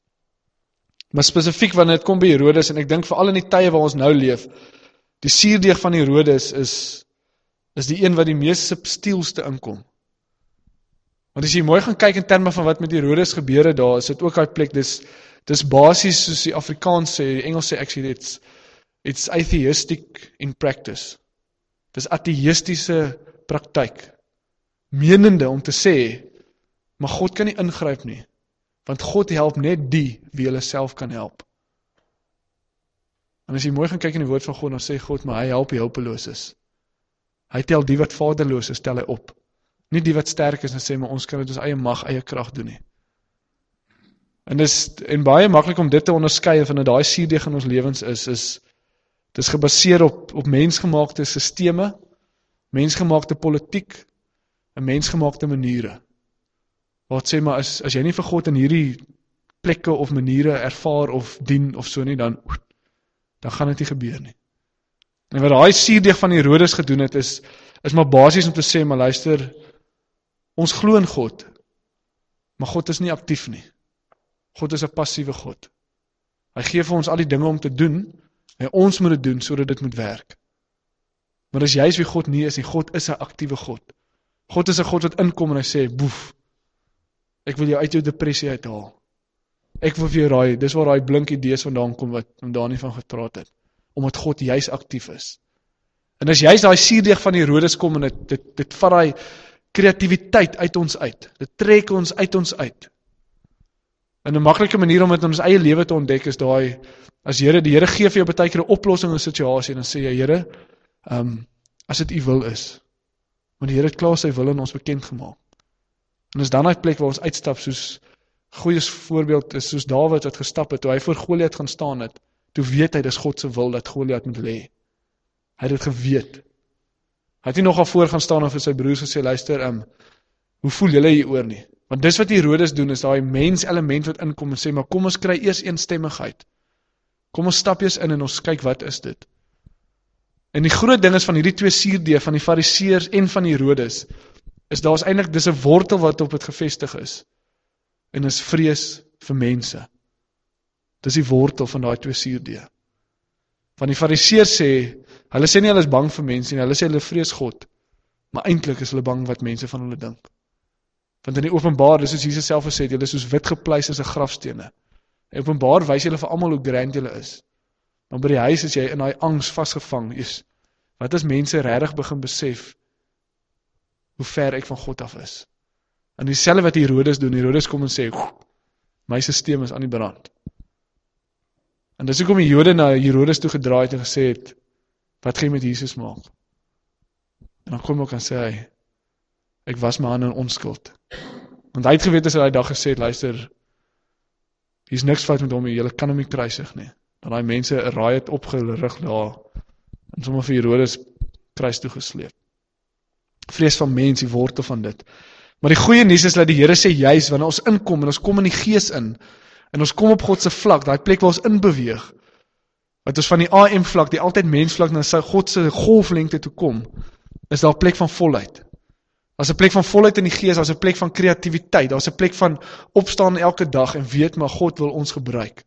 Maar spesifiek wanneer dit kom by Herodes, en ek dink veral in die tye waar ons nou leef, die suurdeeg van Herodes is, is die een wat die mees subtielste inkom. Want as jy mooi gaan kyk in terme van wat met Herodes gebeur het daar, is dit ook uit plek, dis, dis basies soos die Afrikaans sê, die Engels sê actually, it's, it's atheistic in practice. Dis atheïstiese praktyk. Menende om te sê, maar God kan nie ingryp nie, want God help net die wie hulle self kan help. En as jy mooi gaan kyk in die woord van God, dan sê God, maar hy help die hulpeloos is. Hy tel die wat vaderloos is, tel hy op. Nie die wat sterk is en sê, maar ons kan dit ons eie mag, eie krag doen nie. En dis en baie maklik om dit te onderskei van dat daai suurdeeg in ons lewens is, is dis gebaseer op, op mensgemaakte sisteme, mensgemaakte politiek, en mensgemaakte maniere. Wat sê maar, as, as jy nie vir God in hierdie plekke of maniere ervaar of dien of so nie, dan, dan gaan dit nie gebeur nie. En wat daai suurdeeg van Herodes gedoen het, is, is maar basies om te sê, maar luister, Ons glo in God, maar God is nie aktief nie. God is 'n passiewe God. Hy gee vir ons al die dinge om te doen, en ons moet dit doen, sodat dit moet werk. Maar as juist wie God nie is, en God is 'n aktiewe God. God is 'n God wat inkom en hy sê, boef, ek wil jou uit jou depressie uithaal. Ek wil vir jou raai, dis waar daai blink idees vandaan kom, wat om daar nie van gepraat het. Omdat God juist aktief is. En as juist daai suurdeeg van Herodes kom, en dit, dit, dit vat daai kreatiwiteit uit ons uit. Dit trek ons uit ons uit. En 'n maklike manier om dit in ons eie lewe te ontdek is daai, as Here, die Here gee vir jou baie keer 'n oplossing in 'n situasie, en dan sê jy, Here, um, as dit U wil is, want die Here het klaar sy wil in ons bekend gemaak. En is dan 'n plek waar ons uitstap, soos goeie voorbeeld is, soos Dawid wat gestap het, toe hy voor Goliat gaan staan het, toe weet hy, dis God se wil, dat Goliat moet lê. Hy het dit geweet. Hy het nie nogal voor gaan staan en vir sy broers gesê, luister, um, hoe voel julle hieroor nie? Want dis wat Herodes doen, is daai mens element wat inkom en sê, maar kom ons kry eers eenstemmigheid. Kom ons stap eers in en ons kyk, wat is dit? En die groot ding is van hierdie twee suurdeë, van die Fariseërs en van Herodes, is daar is eintlik, dis 'n wortel wat op dit gevestig is. En is vrees vir mense. Dis die wortel van daai twee suurdeë. Van die Fariseërs sê, hulle sê nie hulle is bang vir mense nie, hulle sê hulle vrees God, maar eintlik is hulle bang wat mense van hulle dink. Want in die openbaar, dis soos Jesus self gesê het, julle is soos wit gepleisterde as 'n grafstene. In openbaar wys julle vir almal hoe grand julle is. Maar by die huis is jy in daai angs vasgevang. Is, wat as mense regtig begin besef hoe ver ek van God af is? En dieselfde wat Herodes doen, Herodes kom en sê, my stelsel is aan die brand. En dis hoekom die Jode na Herodes toe gedraai het en gesê het, wat gaan jy met Jesus maak? En dan kom ook en sê hy, ek was my hande in onskuld. Want hy het geweet as hy die dag gesê het, luister, hier is niks fout met hom, julle kan hom nie kruisig nie. Dan die mense 'n raai het opgerig daar, en sommer vir Herodes kruis toe gesleep. Vrees van mens, die wortel van dit. Maar die goeie nuus is dat die Here sê juis, wanneer ons inkom, en ons kom in die gees in, en ons kom op God se vlak, daai plek waar ons inbeweeg, wat ons van die A M vlak, die altyd mensvlak, na sy God se golflengte toe kom, is daar 'n plek van volheid. Daar's 'n plek van volheid in die gees, daar's 'n plek van kreatiwiteit, daar's 'n plek van opstaan elke dag, en weet maar, God wil ons gebruik.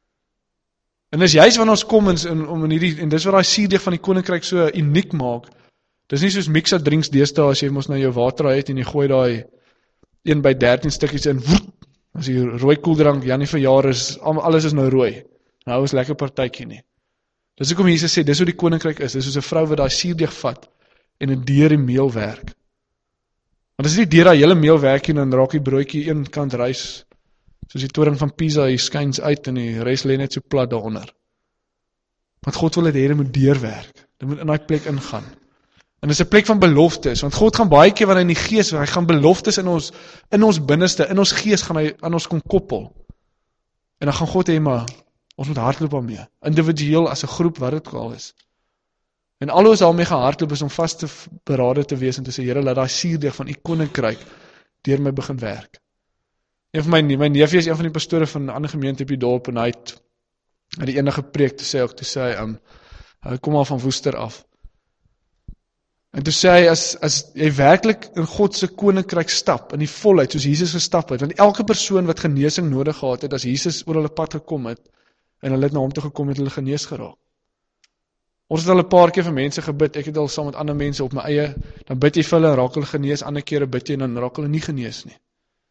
En dis juist wanneer ons kom, en, om in hierdie, en dis wat daai suurdeeg van die koninkryk so uniek maak. Dis nie soos mixa drinks deesdae, as jy mos nou jou water het, en jy gooi daai een by dertien stukkies in, woep, as die rooi koeldrank, Janie verjaar is, alles is nou rooi. Nou is lekker partytjie nie. Dis hoekom Jesus sê, dis hoe die koninkryk is, dis soos 'n vrou wat daai suurdeeg vat, en dit deur die meel werk. Want as jy deur daai hele meel werk, en dan raak die broodjie een kant rys, soos die toring van Pisa, hy skyns uit, en die res lê net so plat daaronder. Want God wil dit hê, dit moet deurwerk, dit moet in daai plek ingaan. En dit is 'n plek van beloftes, want God gaan baie keer wanneer in die gees, hy gaan beloftes in ons, in ons binneste, in ons gees gaan hy aan ons kom koppel. En dan gaan God hê, maar ons moet hardloop daarmee, individueel as 'n groep wat dit al is. En al ons daarmee gaan hardloop is om vas te berade te wees en te sê, Here, laat daai suurdeeg van u koninkryk deur my begin werk. Een van my, my neefie is een van die pastore van 'n ander gemeente op die dorp, en hy het hy die enige preek te sê, ook te sê, um, hy kom al van Woester af. En toe sê hy, as, as jy werklik in God se koninkryk stap, in die volheid, soos Jesus gestap het, want elke persoon wat genesing nodig gehad het, as Jesus oor hulle pad gekom het, en hulle het na hom toe gekom, het hulle genees geraak. Ons het al 'n paar keer vir mense gebid, ek het al saam met ander mense op my eie, dan bid jy vir hulle, raak hulle genees, ander kere bid jy, en dan raak hulle nie genees nie.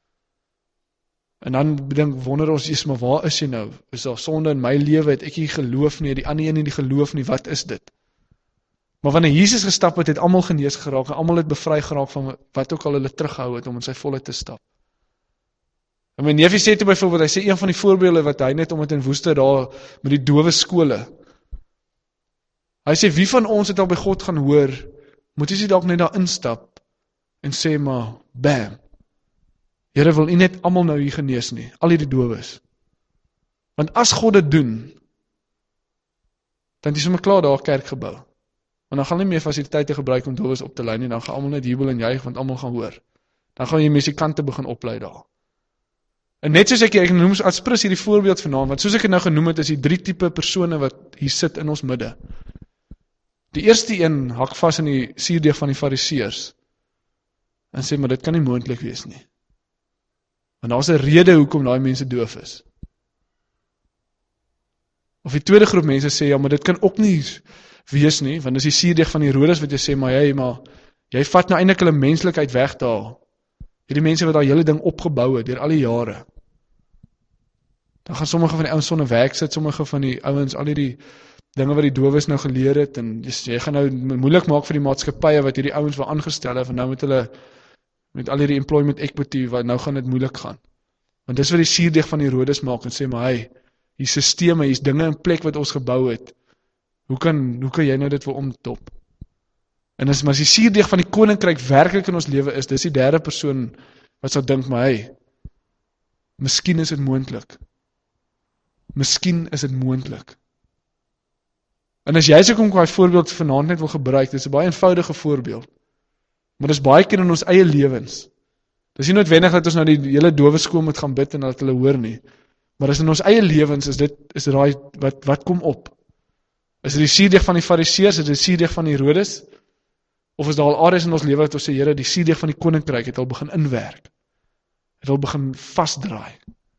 En dan dink, wonder ons, Jesus, maar waar is jy nou? Is daar sonde in my lewe, het ek nie geloof nie, die ander een nie die geloof nie, wat is dit? Maar wanneer Jesus gestap het, het almal genees geraak, en almal het bevry geraak van wat ook al hulle terughou het, om in sy volheid te stap. En my neefie sê toe byvoorbeeld, hy sê een van die voorbeelde wat hy net om het in Woester daar, met die dowe skole. Hy sê, wie van ons het al by God gaan hoor, moet jy dalk net daar instap, en sê maar, bam, Here wil u net almal nou hier genees nie, al die dowes. Want as God dit doen, dan is hom klaar daar kerk gebou. Want dan gaan nie meer fasiliteite gebruik om dowes op te lei nie, dan gaan almal net jubel en juig, want almal gaan hoor. Dan gaan jy musikante begin oplei daar. En net soos ek, ek noem as Pris hierdie voorbeeld vanaand, want soos ek het nou genoem het, is die drie tipe persone wat hier sit in ons midde. Die eerste een hak vas in die suurdeeg van die Fariseërs. En sê, maar dit kan nie moontlik wees nie. Want daar is 'n rede hoekom daai mense doof is. Of die tweede groep mense sê, ja, maar dit kan ook nie wees nie, want dis die suurdeeg van Herodes wat jy sê, maar jy, maar jy vat nou eintlik hulle menslikheid weg daar. Hierdie mense wat daai hele ding opgebou het, deur al die jare. Dan gaan sommige van die ouens sonder werk sit, sommige van die ouens, al hierdie dinge wat die dowes nou geleer het, en jy gaan nou moeilik maak vir die maatskappye wat hierdie ouens wil aangestel het, want nou met hulle, met al hierdie employment equity, wat nou gaan dit moeilik gaan. Want dis wat die suurdeeg van Herodes maak, en sê, maar hy, die systeme, hier's dinge in plek wat ons gebou het, hoe kan, hoe kan jy nou dit wil omtop? En as, as die suurdeeg van die koninkryk werklik in ons lewe is, dis die derde persoon wat sal dink, maar hy, miskien is dit moontlik. Miskien is dit moontlik. En as jy so kom kwaai voorbeeld vanaand net wil gebruik, dit is 'n baie eenvoudige voorbeeld. Maar dis baie keer in ons eie lewens. Dis nie noodwendig dat ons nou die hele dowe skool moet gaan bid en dat hulle hoor nie. Maar as in ons eie lewens is dit is dit daai wat wat kom op? Is dit die suurdeeg van die Fariseërs, is dit die suurdeeg van Herodes? Of is daar al areas in ons lewe wat ons sê, Here, die suurdeeg van die koninkryk het al begin inwerk. Het al begin vasdraai.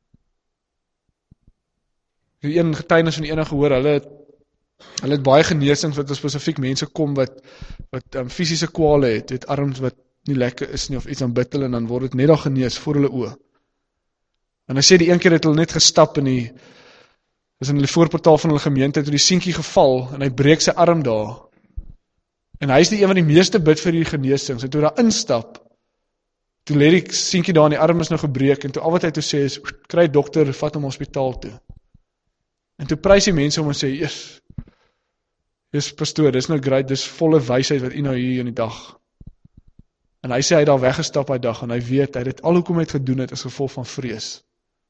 Die een getuienis van die ene gehoor, hulle het, hulle het baie genesings wat spesifiek mense kom wat wat um, fisiese kwale het, het arms wat nie lekker is nie of iets aan bid hulle en dan word dit net al genees voor hulle oë. En hy sê die een keer het hulle net gestap in die is in die voorportaal van hulle gemeente, het die seentjie geval en hy breek sy arm daar. En hy is die een wat die meeste bid vir die genesings. En toe daar instap, toe lê die seentjie daar en die arm is nou gebreek en toe al wat hy toe sê is, kry dokter, vat hom hospitaal toe. En toe prys die mense om en sê, yes, yes pastoor, dis nou great, dis volle wysheid wat u nou hier in die dag. En hy sê hy het daar weggestap hy dag en hy weet, hy het al hoekom hy het gedoen het, is gevolg van vrees.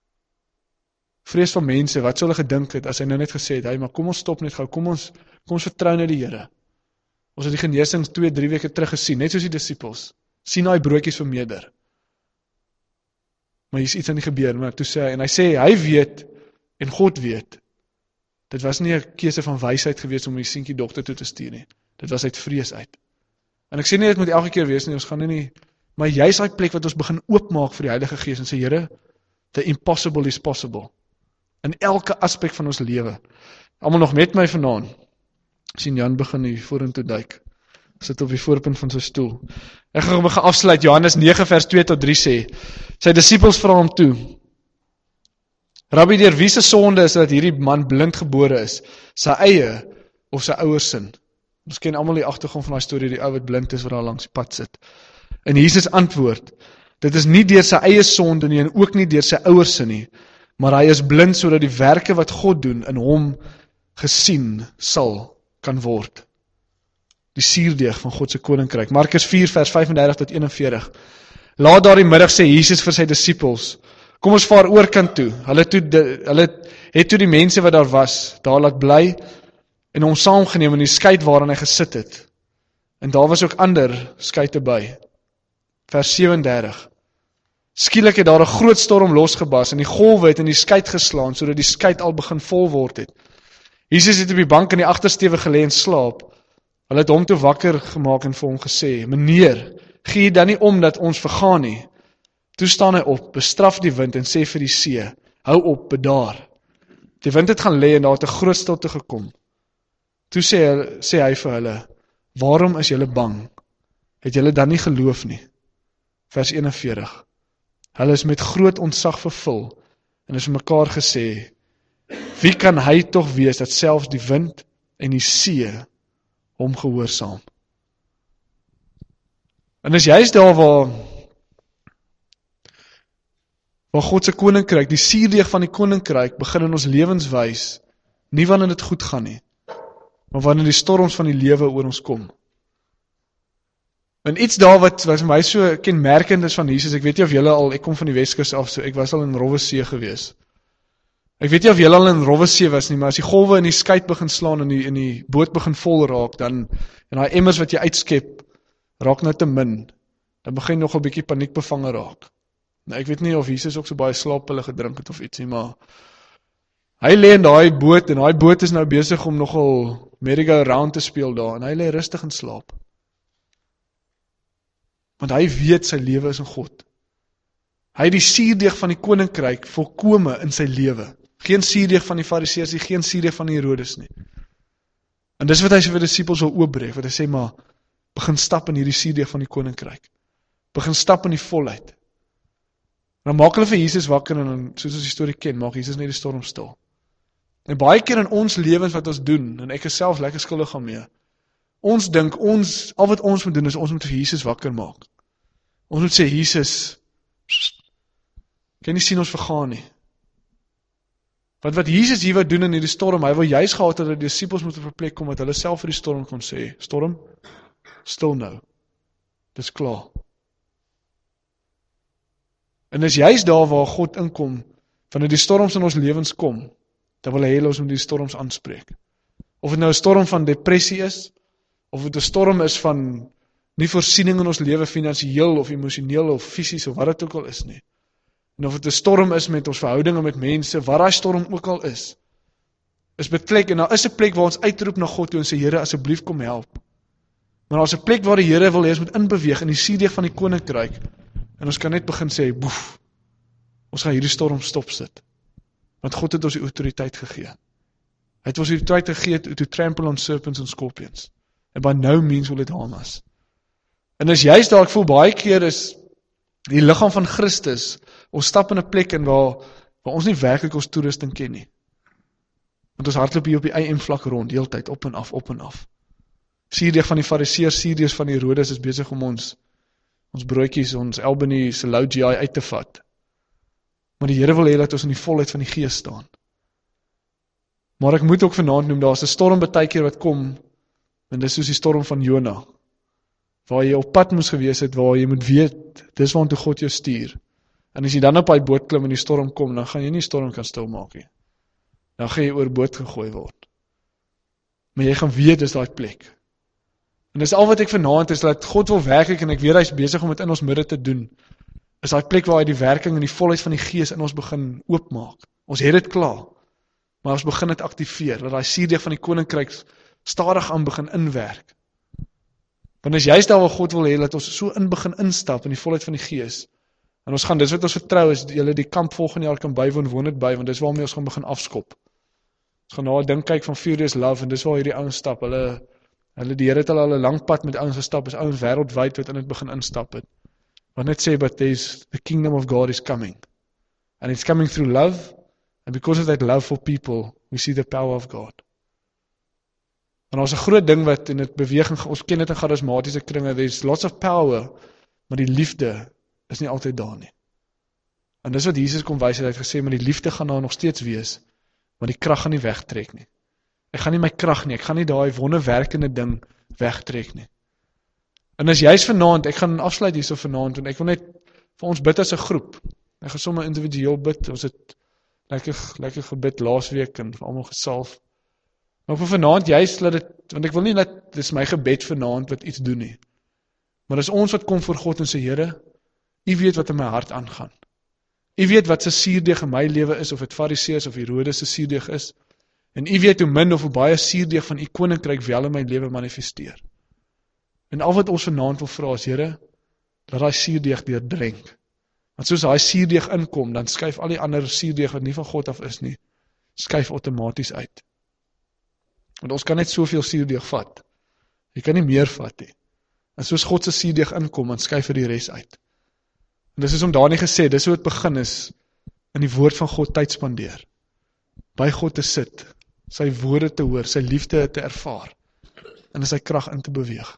Vrees van mense, wat sou hulle gedink het, as hy nou net gesê het, hey, maar kom ons stop net gou, kom ons, kom ons vertrou net die Here. Ons het die genesings twee, drie weke terug gesien, net soos die disippels, sien hy broodjies vermeerder. Maar hier is iets aan die gebeur, maar toe sê hy, en hy sê, hy weet, en God weet, dit was nie 'n keuse van wysheid gewees om die seentjie dokter toe te stuur nie. Dit was uit vrees uit. En ek sê nie dit moet elke keer wees nie, ons gaan nie nie, maar jy is daai plek wat ons begin oopmaak vir die Heilige Gees en sê, Here, the impossible is possible. In elke aspek van ons lewe. Almal nog met my vanaand. Ek sien Jan begin hier vorentoe duik. Sit op die voorpunt van sy stoel. Ek gaan begin afsluit. Johannes nege vers twee tot drie sê, sy disippels vra hom toe, Rabbi, deur wie se sonde is dat hierdie man blind gebore is? Sy eie of sy ouers sin? Ons ken almal die agtergrond van daai storie, die ou wat blind is wat daar langs die pad sit. En Jesus antwoord, dit is nie deur sy eie sonde nie en ook nie deur sy ouers sin nie, maar hy is blind sodat die werke wat God doen in hom gesien sal kan word. Die suurdeeg van God se koninkryk. Markus vier vers vyf en dertig tot eenenveertig. Laat daardie middag sê Jesus vir sy disippels, kom ons vaar oorkant toe. Hulle toe hulle het toe die mense wat daar was, daar laat bly en hom saamgeneem in die skei waarin hy gesit het. En daar was ook ander skeite by. Vers sewe en dertig. Skielik het daar 'n groot storm losgebars en die golwe het in die skei geslaan sodat die skei al begin vol word het. Jesus het op die bank in die agtersteewe gelê en slaap. Hulle het hom toe wakker gemaak en vir hom gesê, Meneer, gee jy dan nie om dat ons vergaan nie? Toe staan hy op, bestraf die wind en sê vir die see, hou op, bedaar. Die wind het gaan lê en daar het 'n groot stilte gekom. Toe sê, sê hy vir hulle, waarom is julle bang? Het julle dan nie geloof nie? Vers eenenveertig. Hulle is met groot ontzag vervul en is vir mekaar gesê, wie kan hy tog wees dat selfs die wind en die see hom gehoorsaam? En as jy is daar waar waar God se koninkryk, die suurdeeg van die koninkryk begin in ons lewens wys, nie wanneer dit goed gaan nie, maar wanneer die storms van die lewe oor ons kom. En iets daar wat, wat my so kenmerkend is van Jesus, ek weet nie of julle al, ek kom van die Weskus af, so ek was al in Rowwesee gewees. Ek weet nie of julle al in Rowwesee was nie, maar as die golwe in die skei begin slaan en die, en die boot begin vol raak, dan, en daai emmers wat jy uitskep, raak nou te min, dan begin nog 'n bietjie paniekbevange raak. Nou, ek weet nie of Jesus ook so baie slaappille gedrink het of ietsie, maar hy lê in daai boot, en daai boot is nou besig om nogal merry-go-round te speel daar, en hy lê rustig in slaap. Want hy weet sy lewe is in God. Hy het die suurdeeg van die koninkryk volkome in sy lewe. Geen suurdeeg van die Fariseërs nie, geen suurdeeg van die Herodes nie. En dis wat hy sy vir die disippels wil oopbreek, wat hy sê, maar begin stap in hierdie suurdeeg van die koninkryk. Begin stap in die volheid. En dan maak hulle vir Jesus wakker en dan, soos ons die storie ken, maak Jesus net die storm stil. En baie keer in ons lewens wat ons doen, en ek is self lekker skuldig aan mee, ons dink, ons, al wat ons moet doen is, ons moet vir Jesus wakker maak. Ons moet sê, Jesus, kan jy nie sien ons vergaan nie. Want wat Jesus hier wat doen in hierdie storm, hy wil juist gehad dat die disciples moet op 'n plek kom, wat hulle self vir die storm kon sê, storm, stil nou, dis klaar. En is juist daar waar God inkom, wanneer die storms in ons lewens kom, dan wil hy hê ons moet die storms aanspreek. Of het nou 'n storm van depressie is, of het 'n storm is van nie voorsiening in ons lewe, finansiëel of emosioneel of fisies of wat dit ook al is nie. En of het 'n storm is met ons verhoudinge met mense, wat daai storm ook al is, is betrek, en daar is 'n plek waar ons uitroep na God toe en sê, Here, asseblief kom help. Maar daar is 'n plek waar die Here wil hê ons moet inbeweeg in die suurdeeg van die koninkryk, en ons kan net begin sê, boef, ons gaan hierdie storm stopsit. Want God het ons die autoriteit gegee. Hy het ons die autoriteit gegee to trample on serpents and scorpions. And by no means will it harm us. En as juist daar, ek voel baie keer is die liggaam van Christus, ons stap in 'n plek in waar, waar ons nie werklik ons toerusting ken nie. Want ons hardloop hier op die I M vlak rond, heeltyd, op en af, op en af. Suurdeeg van die Fariseërs, suurdeeg van die Herodes is besig om ons, ons broodjies, ons Albany se low G I uit te vat. Maar die Here wil hê dat ons in die volheid van die Gees staan. Maar ek moet ook vanaand noem, daar is 'n storm baie keer wat kom, en dis soos die storm van Jona, waar jy op pad moes gewees het, waar jy moet weet, dis waartoe God jou stuur. En as jy dan op die boot klim en die storm kom, dan gaan jy nie die storm kan stilmaak nie. Dan gaan jy oor boot gegooi word. Maar jy gaan weet, dis daai plek. En dis al wat ek vanaand is, dat God wil werk, en ek weet hy is besig om dit in ons midde te doen, is daai plek waar hy die werking en die volheid van die Gees in ons begin oopmaak. Ons het dit klaar, maar ons begin dit aktiveer, dat daai suurdeeg van die koninkryk stadig aan begin inwerk. Want is juist daar waar God wil hê, dat ons so in begin instap in die volheid van die Gees. En ons gaan, dis wat ons vertrou is, julle die kamp volgende jaar kan bywoon, woon dit by, want dis waarmee ons gaan begin afskop. Ons gaan na 'n ding kyk van Furious Love, en dis waar hierdie ouens stap, hulle, hulle die Here het al 'n lang pad met ouens gestap, is ouens wêreldwyd wat in dit begin instap het. Wat net sê, but there's, the kingdom of God is coming. And it's coming through love, and because of that love for people, we see the power of God. En ons 'n groot ding wat in dit beweging, ons ken dit in charismatiese kringe, there's lots of power, maar die liefde is nie altyd daar nie. En dis wat Jesus kom wys, hy het gesê, maar die liefde gaan daar nog steeds wees, maar die krag gaan nie wegtrek nie. Ek gaan nie my krag nie, ek gaan nie daai wonderwerkende ding wegtrek nie. En as jy's vanaand, ek gaan afsluit hierso vanaand, en ek wil net vir ons bid as 'n groep. Ek gaan sommer individueel bid, ons het lekker, lekker gebid laasweek, en vir almal gesalf. Maar vir vanaand, juist laat dit, want ek wil nie dat, dis my gebed vanaand wat iets doen nie. Maar dis ons wat kom voor God en sê, Here, U weet wat in my hart aangaan. U weet wat se suurdeeg in my lewe is, of dit Fariseërs of Herodes se suurdeeg is. En U weet hoe min of hoe baie suurdeeg van U koninkryk wel in my lewe manifesteer. En al wat ons vanaand wil vra is, Here, laat daai suurdeeg deurdrenk. Want soos daai suurdeeg inkom, dan skuif al die ander suurdeeg wat nie van God af is nie, skuif outomaties uit. Want ons kan net soveel suurdeeg vat. Jy kan nie meer vat nie. En soos God se suurdeeg inkom, dan skuif hy die res uit. En dis is om daar nie gesê, dis hoe het begin is, in die woord van God tyd spandeer. By God te sit, sy woorde te hoor, sy liefde te ervaar, en in sy krag in te beweeg.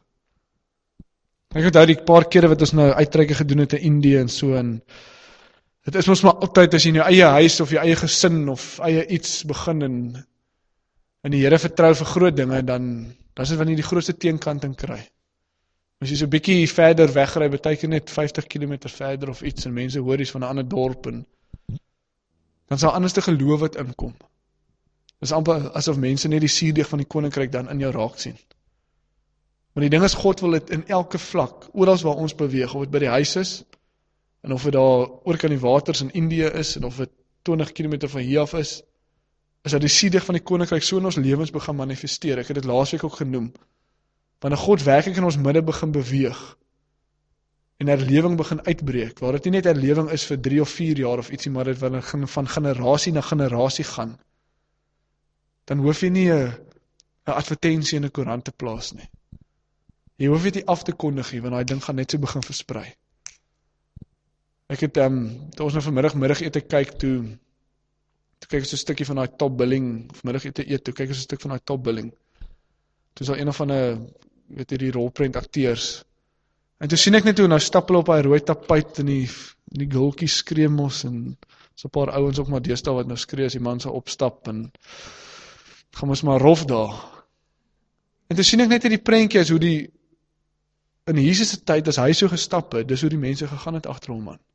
Ek onthou die paar kere wat ons nou uitreike gedoen het in Indië en so, en dit is mos maar altyd as jy in jou eie huis, of jou eie gesin, of eie iets begin, en, en die Here vertrou vir groot dinge, dan, dan is dit wanneer jy die grootste teenkanting kry. As jy so 'n bietjie verder wegry, baie keer net vyftig kilometer verder of iets, en mense hoor iets van 'n ander dorp, en dan sal anders te geloof wat inkom. Dit is amper asof mense net die suurdeeg van die koninkryk dan in jou raak sien. Maar die ding is, God wil dit in elke vlak, oral waar ons beweeg, of dit by die huis is, en of dit daar oor kan die waters in Indië is, en of dit twintig kilometer van hier af is, is dat die suurdeeg van die koninkryk so in ons lewens begin manifesteer. Ek het dit laasweek ook genoem. Wanneer God werklik in ons midde begin beweeg, en herlewing begin uitbreek, waar dit nie net herlewing is vir drie of vier jaar of ietsie, maar dit wil van generasie na generasie gaan, dan hoef jy nie 'n advertensie in 'n koerant te plaas nie. Jy hoef dit nie af te kondig nie, want daai ding gaan net so begin versprei. Ek het, um, toe ons nou vanmiddag middagete kyk, toe, toe kyk ons 'n stukkie van daai top billing, of middagete eet, toe kyk ons 'n stuk van daai top billing. Toe is daar een of ander, weet jy, die rolprent akteurs. En toe sien ek net hoe, nou stap hulle op daai rooi tapuit, en die, die gultjies skree mos, en so 'n paar ouens ook maar deesdae wat nou skree as die man sal opstap, en gaan ons maar rof daar. En toe sien ek net in die prentjie is hoe die, in Jesus se tyd, as hy so gestap het, dis hoe die mense gegaan het agter hom aan.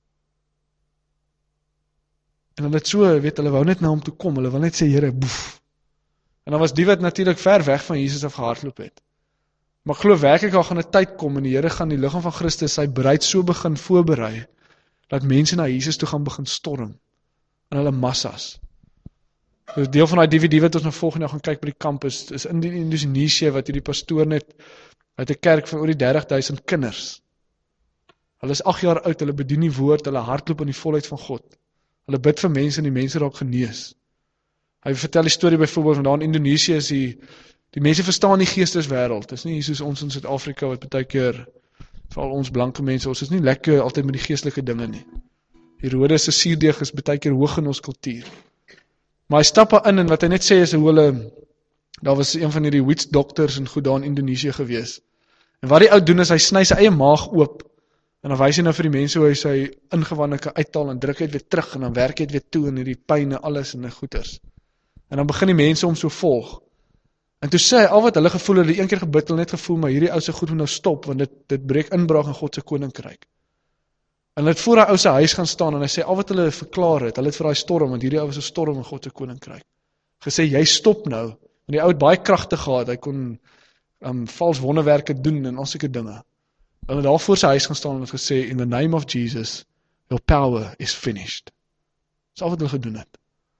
En hulle het so, weet, hulle wou net na hom toe kom, hulle wil net sê, Here, boef. En dan was die wat natuurlik ver weg van Jesus af gehardloop het. Maar ek glo werklik, daar gaan 'n tyd kom, en die Here gaan die liggaam van Christus, sy bruid so begin voorberei, dat mense na Jesus toe gaan begin storm, in hulle massas. Dus deel van die D V D wat ons nou volgende gaan kyk by die campus, is in die Indonesië, wat hierdie pastoor net, uit 'n kerk van oor die dertig duisend kinders. Hulle is agt jaar oud, hulle bedien die woord, hulle hardloop in die volheid van God. Hulle bid vir mense en die mense raak genees. Hy vertel die storie byvoorbeeld van daar in Indonesië is die, die mense verstaan die geesteswêreld. Dit is nie soos ons in Suid-Afrika wat baie keer, veral ons blanke mense, ons is nie lekker altyd met die geestelike dinge nie. Herodes se suurdeeg is baie keer hoog in ons kultuur. Maar hy stap in en wat hy net sê is hoe hulle, daar was een van hierdie witch doctors en goed daar in Indonesië gewees. En wat die ou doen is, hy sny sy eie maag oop, en dan wys hy nou vir die mense hoe hy sy ingewande kan uithaal, en druk hy het weer terug, en dan werk hy het weer toe, en hierdie pyn en alles, en die goeters. En dan begin die mense om so volg. En toe sê hy, al wat hulle gevoel het, die een keer gebid, hulle net gevoel, maar hierdie ou se goed moet nou stop, want dit, dit breek inbraak in God se koninkryk. En hulle het voor hy ou se huis gaan staan, en hy sê, al wat hulle verklaar het, hulle het vir hy storm, want hierdie ou is 'n storm in God se koninkryk. Gesê, jy stop nou, want die ou het baie kragte gehad, hy kon um, vals wonderwerke doen, en al sulke dinge. Hulle het daar voor sy huis gaan staan, en het gesê, in the name of Jesus, your power is finished. Dis al wat hulle gedoen het.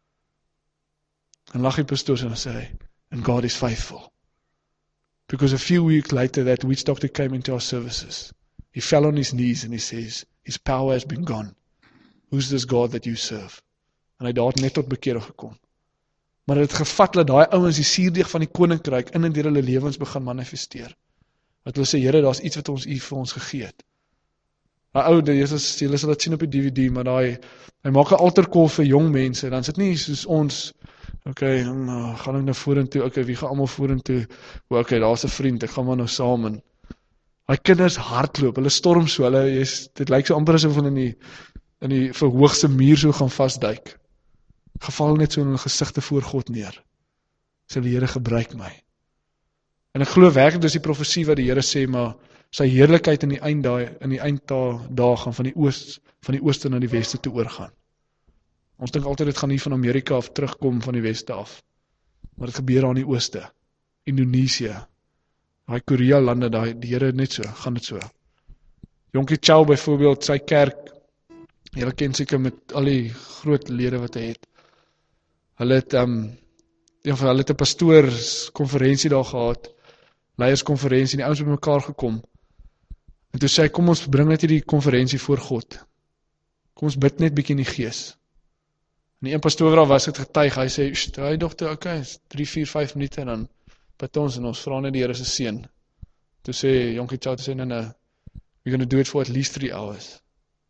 En lag die pastoor en sê, and God is faithful. Because a few weeks later, that witch doctor came into our services. He fell on his knees and he says, his power has been gone. Who's this God that you serve? En hy daar net tot bekering gekom. Maar het gevat dat daai ouens die suurdeeg van die koninkryk in en deur hulle lewens begin manifesteer. Wat hulle sê, Here, daar's iets wat ons U vir ons gegee het. Daai ou, Jesus, julle sal dit sien op die D V D, maar daai, hy maak 'n altarkol vir jong mense, dan sit nie soos ons, okay, nou, gaan ek nou vorentoe, okay, wie gaan almal vorentoe, okay, daar's 'n vriend, ek gaan maar nou saam, en daai kinders hardloop, hulle storm so, hulle, is, dit lyk so amper asof hulle in die, in die verhoogste muur so gaan vasduik, geval net so in hulle gesigte voor God neer, sê die Here gebruik my, en ek glo werklik, dis die profesie wat die Here sê, maar sy heerlikheid in die einddae, in die einddae gaan van die oos, van die ooste na die weste toe oorgaan. Ons dink altyd dit gaan nie van Amerika af terugkom van die weste af, maar dit gebeur aan die ooste, Indonesië, daai Korea lande, daai die Here net so, gaan dit so. Jonkie Chow byvoorbeeld, sy kerk, julle ken seker met al die groot lede wat hy het. Hulle het um, een van hulle het 'n pastoorskonferensie daar gehad, leierskonferensie, die ouens het bymekaar gekom. En toe sê hy, kom ons bring net hierdie konferensie voor God. Kom ons bid net bietjie in die gees. En die een pastoor daar was het getuig, hy sê, hy dogter, okay, drie, vier, vyf minute, en dan bid ons, en ons vra net die Here se seën. Toe sê Jonkie Chow, toe sê, nee, nee, we're gonna do it for at least three hours.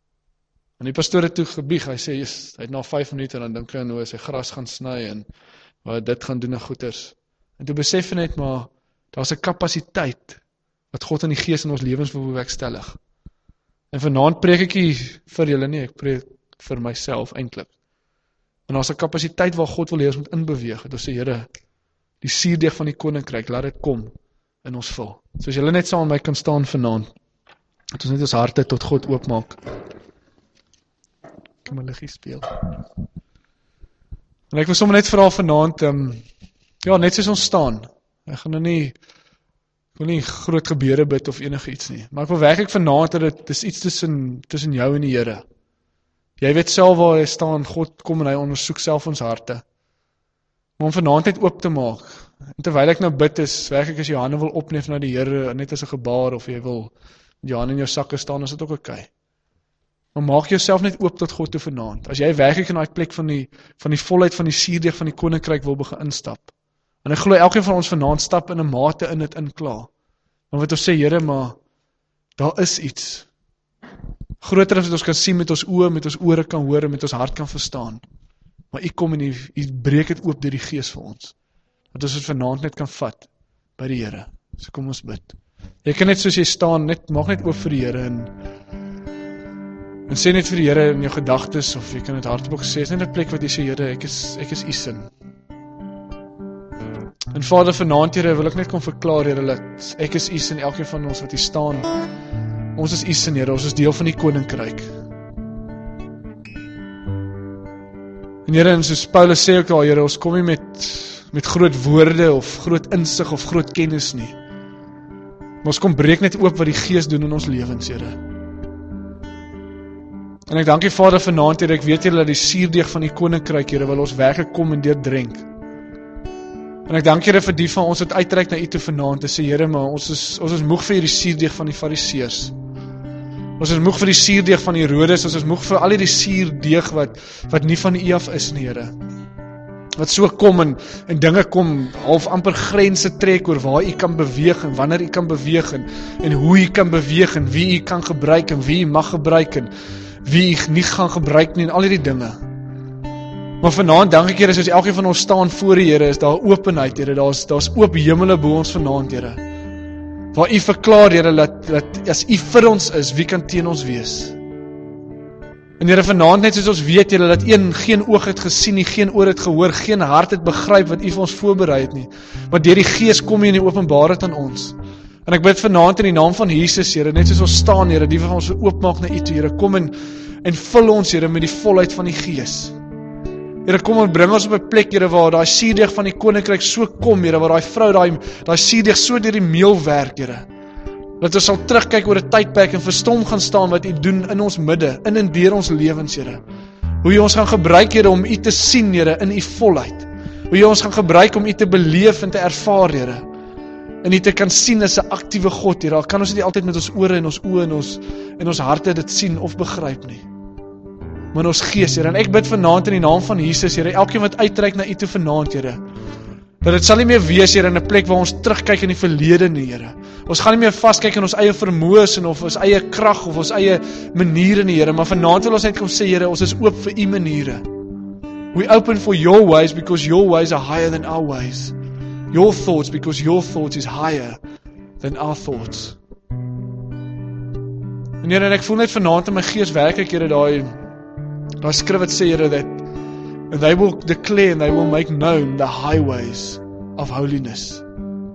En die pastoor het toe gebieg, hy sê, yes, hy het na vyf minute, en dan dink hy aan hoe hy sy gras gaan sny, en wat dit gaan doen en goeders. En toe besef hy net, maar, daar is 'n kapasiteit, wat God in die gees in ons lewens wil bewerkstellig. En vanaand preek ek nie vir julle nie, ek preek vir myself eintlik. En daar is 'n kapasiteit waar God wil hê ons moet inbeweeg, het ons sê, Here, die suurdeeg van die koninkryk, laat dit kom in ons vul. So as julle net saam met my kan staan vanaand, dat ons net ons harte tot God oopmaak. Kom my liggie speel. En ek wil sommer net vra vanaand, um, ja, net soos ons staan, ek gaan nou nie, ek wil nie groot gebeure bid of enige iets nie, maar ek wil werklik vanaand dat dit is iets tussen, tussen jou en die Here. Jy weet self waar jy staan, God kom en hy ondersoek self ons harte. Maar om vanaand net oop te maak, en terwyl ek nou bid is, werklik as jy hande wil opneef na die Here, net as 'n gebaar, of jy wil jou hand in jou sakke staan, is dit ook oké. Maar maak jouself net oop tot God toe vanaand. As jy werklik in daai plek van die, van die volheid van die suurdeeg van die koninkryk wil begin instap. En ek glo elkeen van ons vanaand stap in 'n mate in dit in klaar. Maar wat ons sê, Here, maar daar is iets. Groter as wat ons kan sien met ons oë, met ons ore kan hoor en met ons hart kan verstaan. Maar U kom en U, U breek dit oop deur die Gees vir ons. Dat ons dit vanaand net kan vat by die Here. So kom ons bid. Jy kan net soos jy staan, net maak net oop vir die Here en en sê net vir die Here in jou gedagtes, of jy kan dit hardop ook sê, is net 'n plek wat jy sê, Here, ek is ek is U sin. En Vader, vanaand, Here, wil ek net kom verklaar, Here, dat ek is U sin, elkeen van ons wat hier staan. Ons is U sin, Here, ons is deel van die koninkryk. En Here, en soos Paulus sê ook al, Here, ons kom nie met, met groot woorde, of groot insig, of groot kennis nie. Maar ons kom breek net oop wat die Gees doen in ons lewens, Here. En ek dank U, Vader, vanaand, Here, ek weet, Here, dat die suurdeeg van die koninkryk, Here, wil ons werklik kom en deurdrink. En ek dank, Here, vir die van ons wat uitreik na U toe vanaand, en sê, Here, maar ons is, ons is moeg vir die suurdeeg van die Fariseërs. Ons is moeg vir die suurdeeg van die Herodes, ons is moeg vir al die suurdeeg wat, wat nie van U af is nie, Here. Wat so kom en, en dinge kom, half amper grense trek oor waar U kan beweeg, en wanneer U kan beweeg, en, en hoe U kan beweeg, en wie U kan gebruik, en wie U mag gebruik, en wie U nie gaan gebruik nie, en al die dinge. Maar vanaand, dank ek, Here, soos elkeen van ons staan voor die Here, is daar openheid, Here, daar is, daar is oop hemele bo ons vanaand, Here. Waar U verklaar, Here, dat, dat as U vir ons is, wie kan teen ons wees? En Here, vanaand net soos ons weet, Here, dat een geen oog het gesien nie, geen oor het gehoor, geen hart het begryp wat U vir ons voorberei het nie. Maar deur die Gees kom U in die openbaarheid aan ons. En ek bid vanaand in die naam van Jesus, Here, net soos ons staan, Here, die van ons oopmaak na U toe, Here, kom en, en vul ons, Here, met die volheid van die Gees. Here, kom en bring ons op 'n plek, Here, waar daai suurdeeg van die koninkryk so kom, Here, waar daai vrou daai daai suurdeeg so deur die meel werk, Here. Dat ons sal terugkyk oor 'n tydperk en verstom gaan staan wat U doen in ons midde, in en deur ons lewens, Here. Hoe U ons gaan gebruik, Here, om U te sien, Here, in U volheid. Hoe U ons gaan gebruik om U te beleef en te ervaar, Here. En U te kan sien as 'n aktiewe God, Here. Al kan ons dit nie altyd met ons ore en ons oë en ons en ons harte dit sien of begryp nie. Maar in ons gees, Here, en ek bid vanaand in die naam van Jesus, Here, elkeen wat uitreik na U toe vanaand, Here, dat dit sal nie meer wees, Here, in 'n plek waar ons terugkyk in die verlede nie, Here. Ons gaan nie meer vaskyk in ons eie vermoëns en of ons eie krag of ons eie maniere nie, Here, maar vanaand wil ons net kom sê, Here, ons is oop vir U maniere. We open for Your ways because Your ways are higher than our ways. Your thoughts because Your thoughts is higher than our thoughts. En Here, en ek voel net vanaand in my gees werklik, Here, daai daai skrif wat sê, Here, that and they will declare and they will make known the highways of holiness.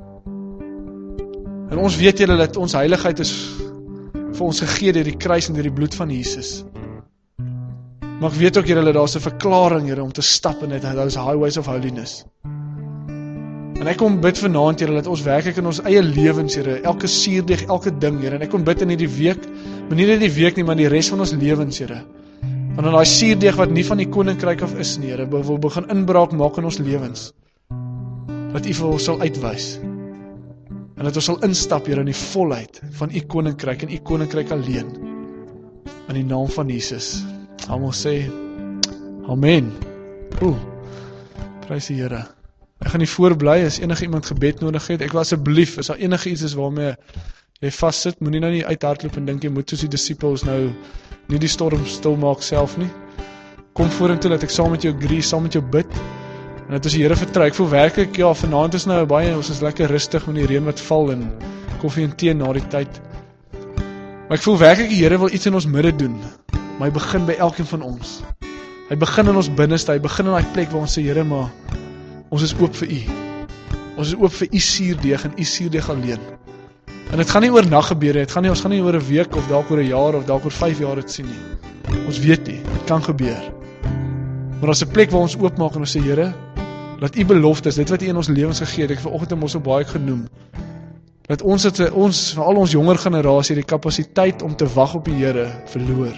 En ons weet, Here, dat ons heiligheid is vir ons gegee deur die kruis en deur die bloed van Jesus. Maar ek weet ook, Here, dat daar 'n verklaring, Here, om te stap in those highways of holiness. En ek kom bid vanaand, Here, dat ons werklik in ons eie lewens, Here, elke suurdeeg, elke ding, Here, en ek kom bid in hierdie week, maar nie net die week nie, maar die res van ons lewens, Here. En dan daai suurdeeg wat nie van die koninkryk af is nie, Here, wil begin inbraak maak in ons lewens. Dat U vir ons sal uitwys. En dat ons sal instap, Here, in die volheid van U koninkryk en U koninkryk alleen. In die naam van Jesus. Almal sê amen. Oeh. Prys die Here. Ek gaan nie voorbly as enige iemand gebed nodig het. Ek wil asseblief, as daar enige iets is waarmee jy vassit, moenie nou nie uithardloop en dink jy moet soos die disippels nou nie die storm stil maak self nie. Kom vorentoe dat ek saam met jou agree, saam met jou bid. En dat ons die Here vertrou. Ek voel werklik, ja, vanaand is nou baie, ons is lekker rustig met die reën wat val en koffie en tee na die tyd. Maar ek voel werklik die Here wil iets in ons midde doen. Maar hy begin by elkeen van ons. Hy begin in ons binneste, hy begin in daai plek waar ons sê, Here, maar ons is oop vir U. Ons is oop vir U suurdeeg en U suurdeeg alleen. En dit gaan nie oor nag gebeur, dit gaan nie, ons gaan nie oor 'n week of dalk oor 'n jaar of dalk oor vyf jaar dit sien nie. Ons weet nie, dit kan gebeur. Maar ons 'n plek waar ons oopmaak en ons sê, Here, laat U beloftes, dit wat U in ons lewens gegee het, ek vanoggend het ons so baie genoem. Dat ons het ons vir al ons jonger generasie die kapasiteit om te wag op die Here verloor.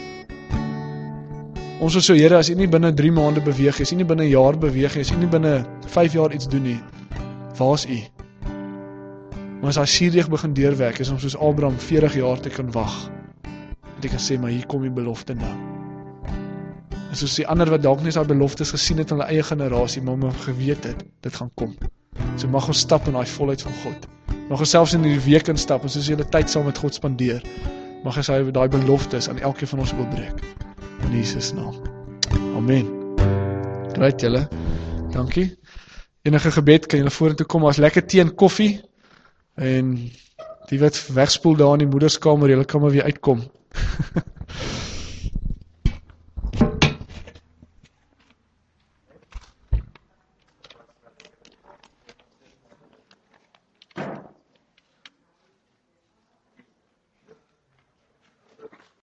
Ons is so, Here, as U nie binne drie maande beweeg, as U nie binne 'n jaar beweeg, as U nie binne vyf jaar iets doen nie, waar is U? Maar as hy sierig begin deurwerk, is om soos Abraham veertig jaar te kan wag. Dat ek kan sê, maar hier kom die belofte nou. En soos die ander wat dalk nie sy beloftes gesien het in hulle eie generasie, maar maar geweet het, dit gaan kom. So mag ons stap in daai volheid van God. Mag ons selfs in die week instap, en soos jy die tyd saam met God spandeer, mag hy sy daai beloftes aan elkeen van ons oopbreek. In Jesus naam. Amen. Right julle. Dankie. Enige gebed kan julle vorentoe kom, as lekker tee en koffie, en die wat wegspoel daar in die moederskamer, julle kan maar weer uitkom.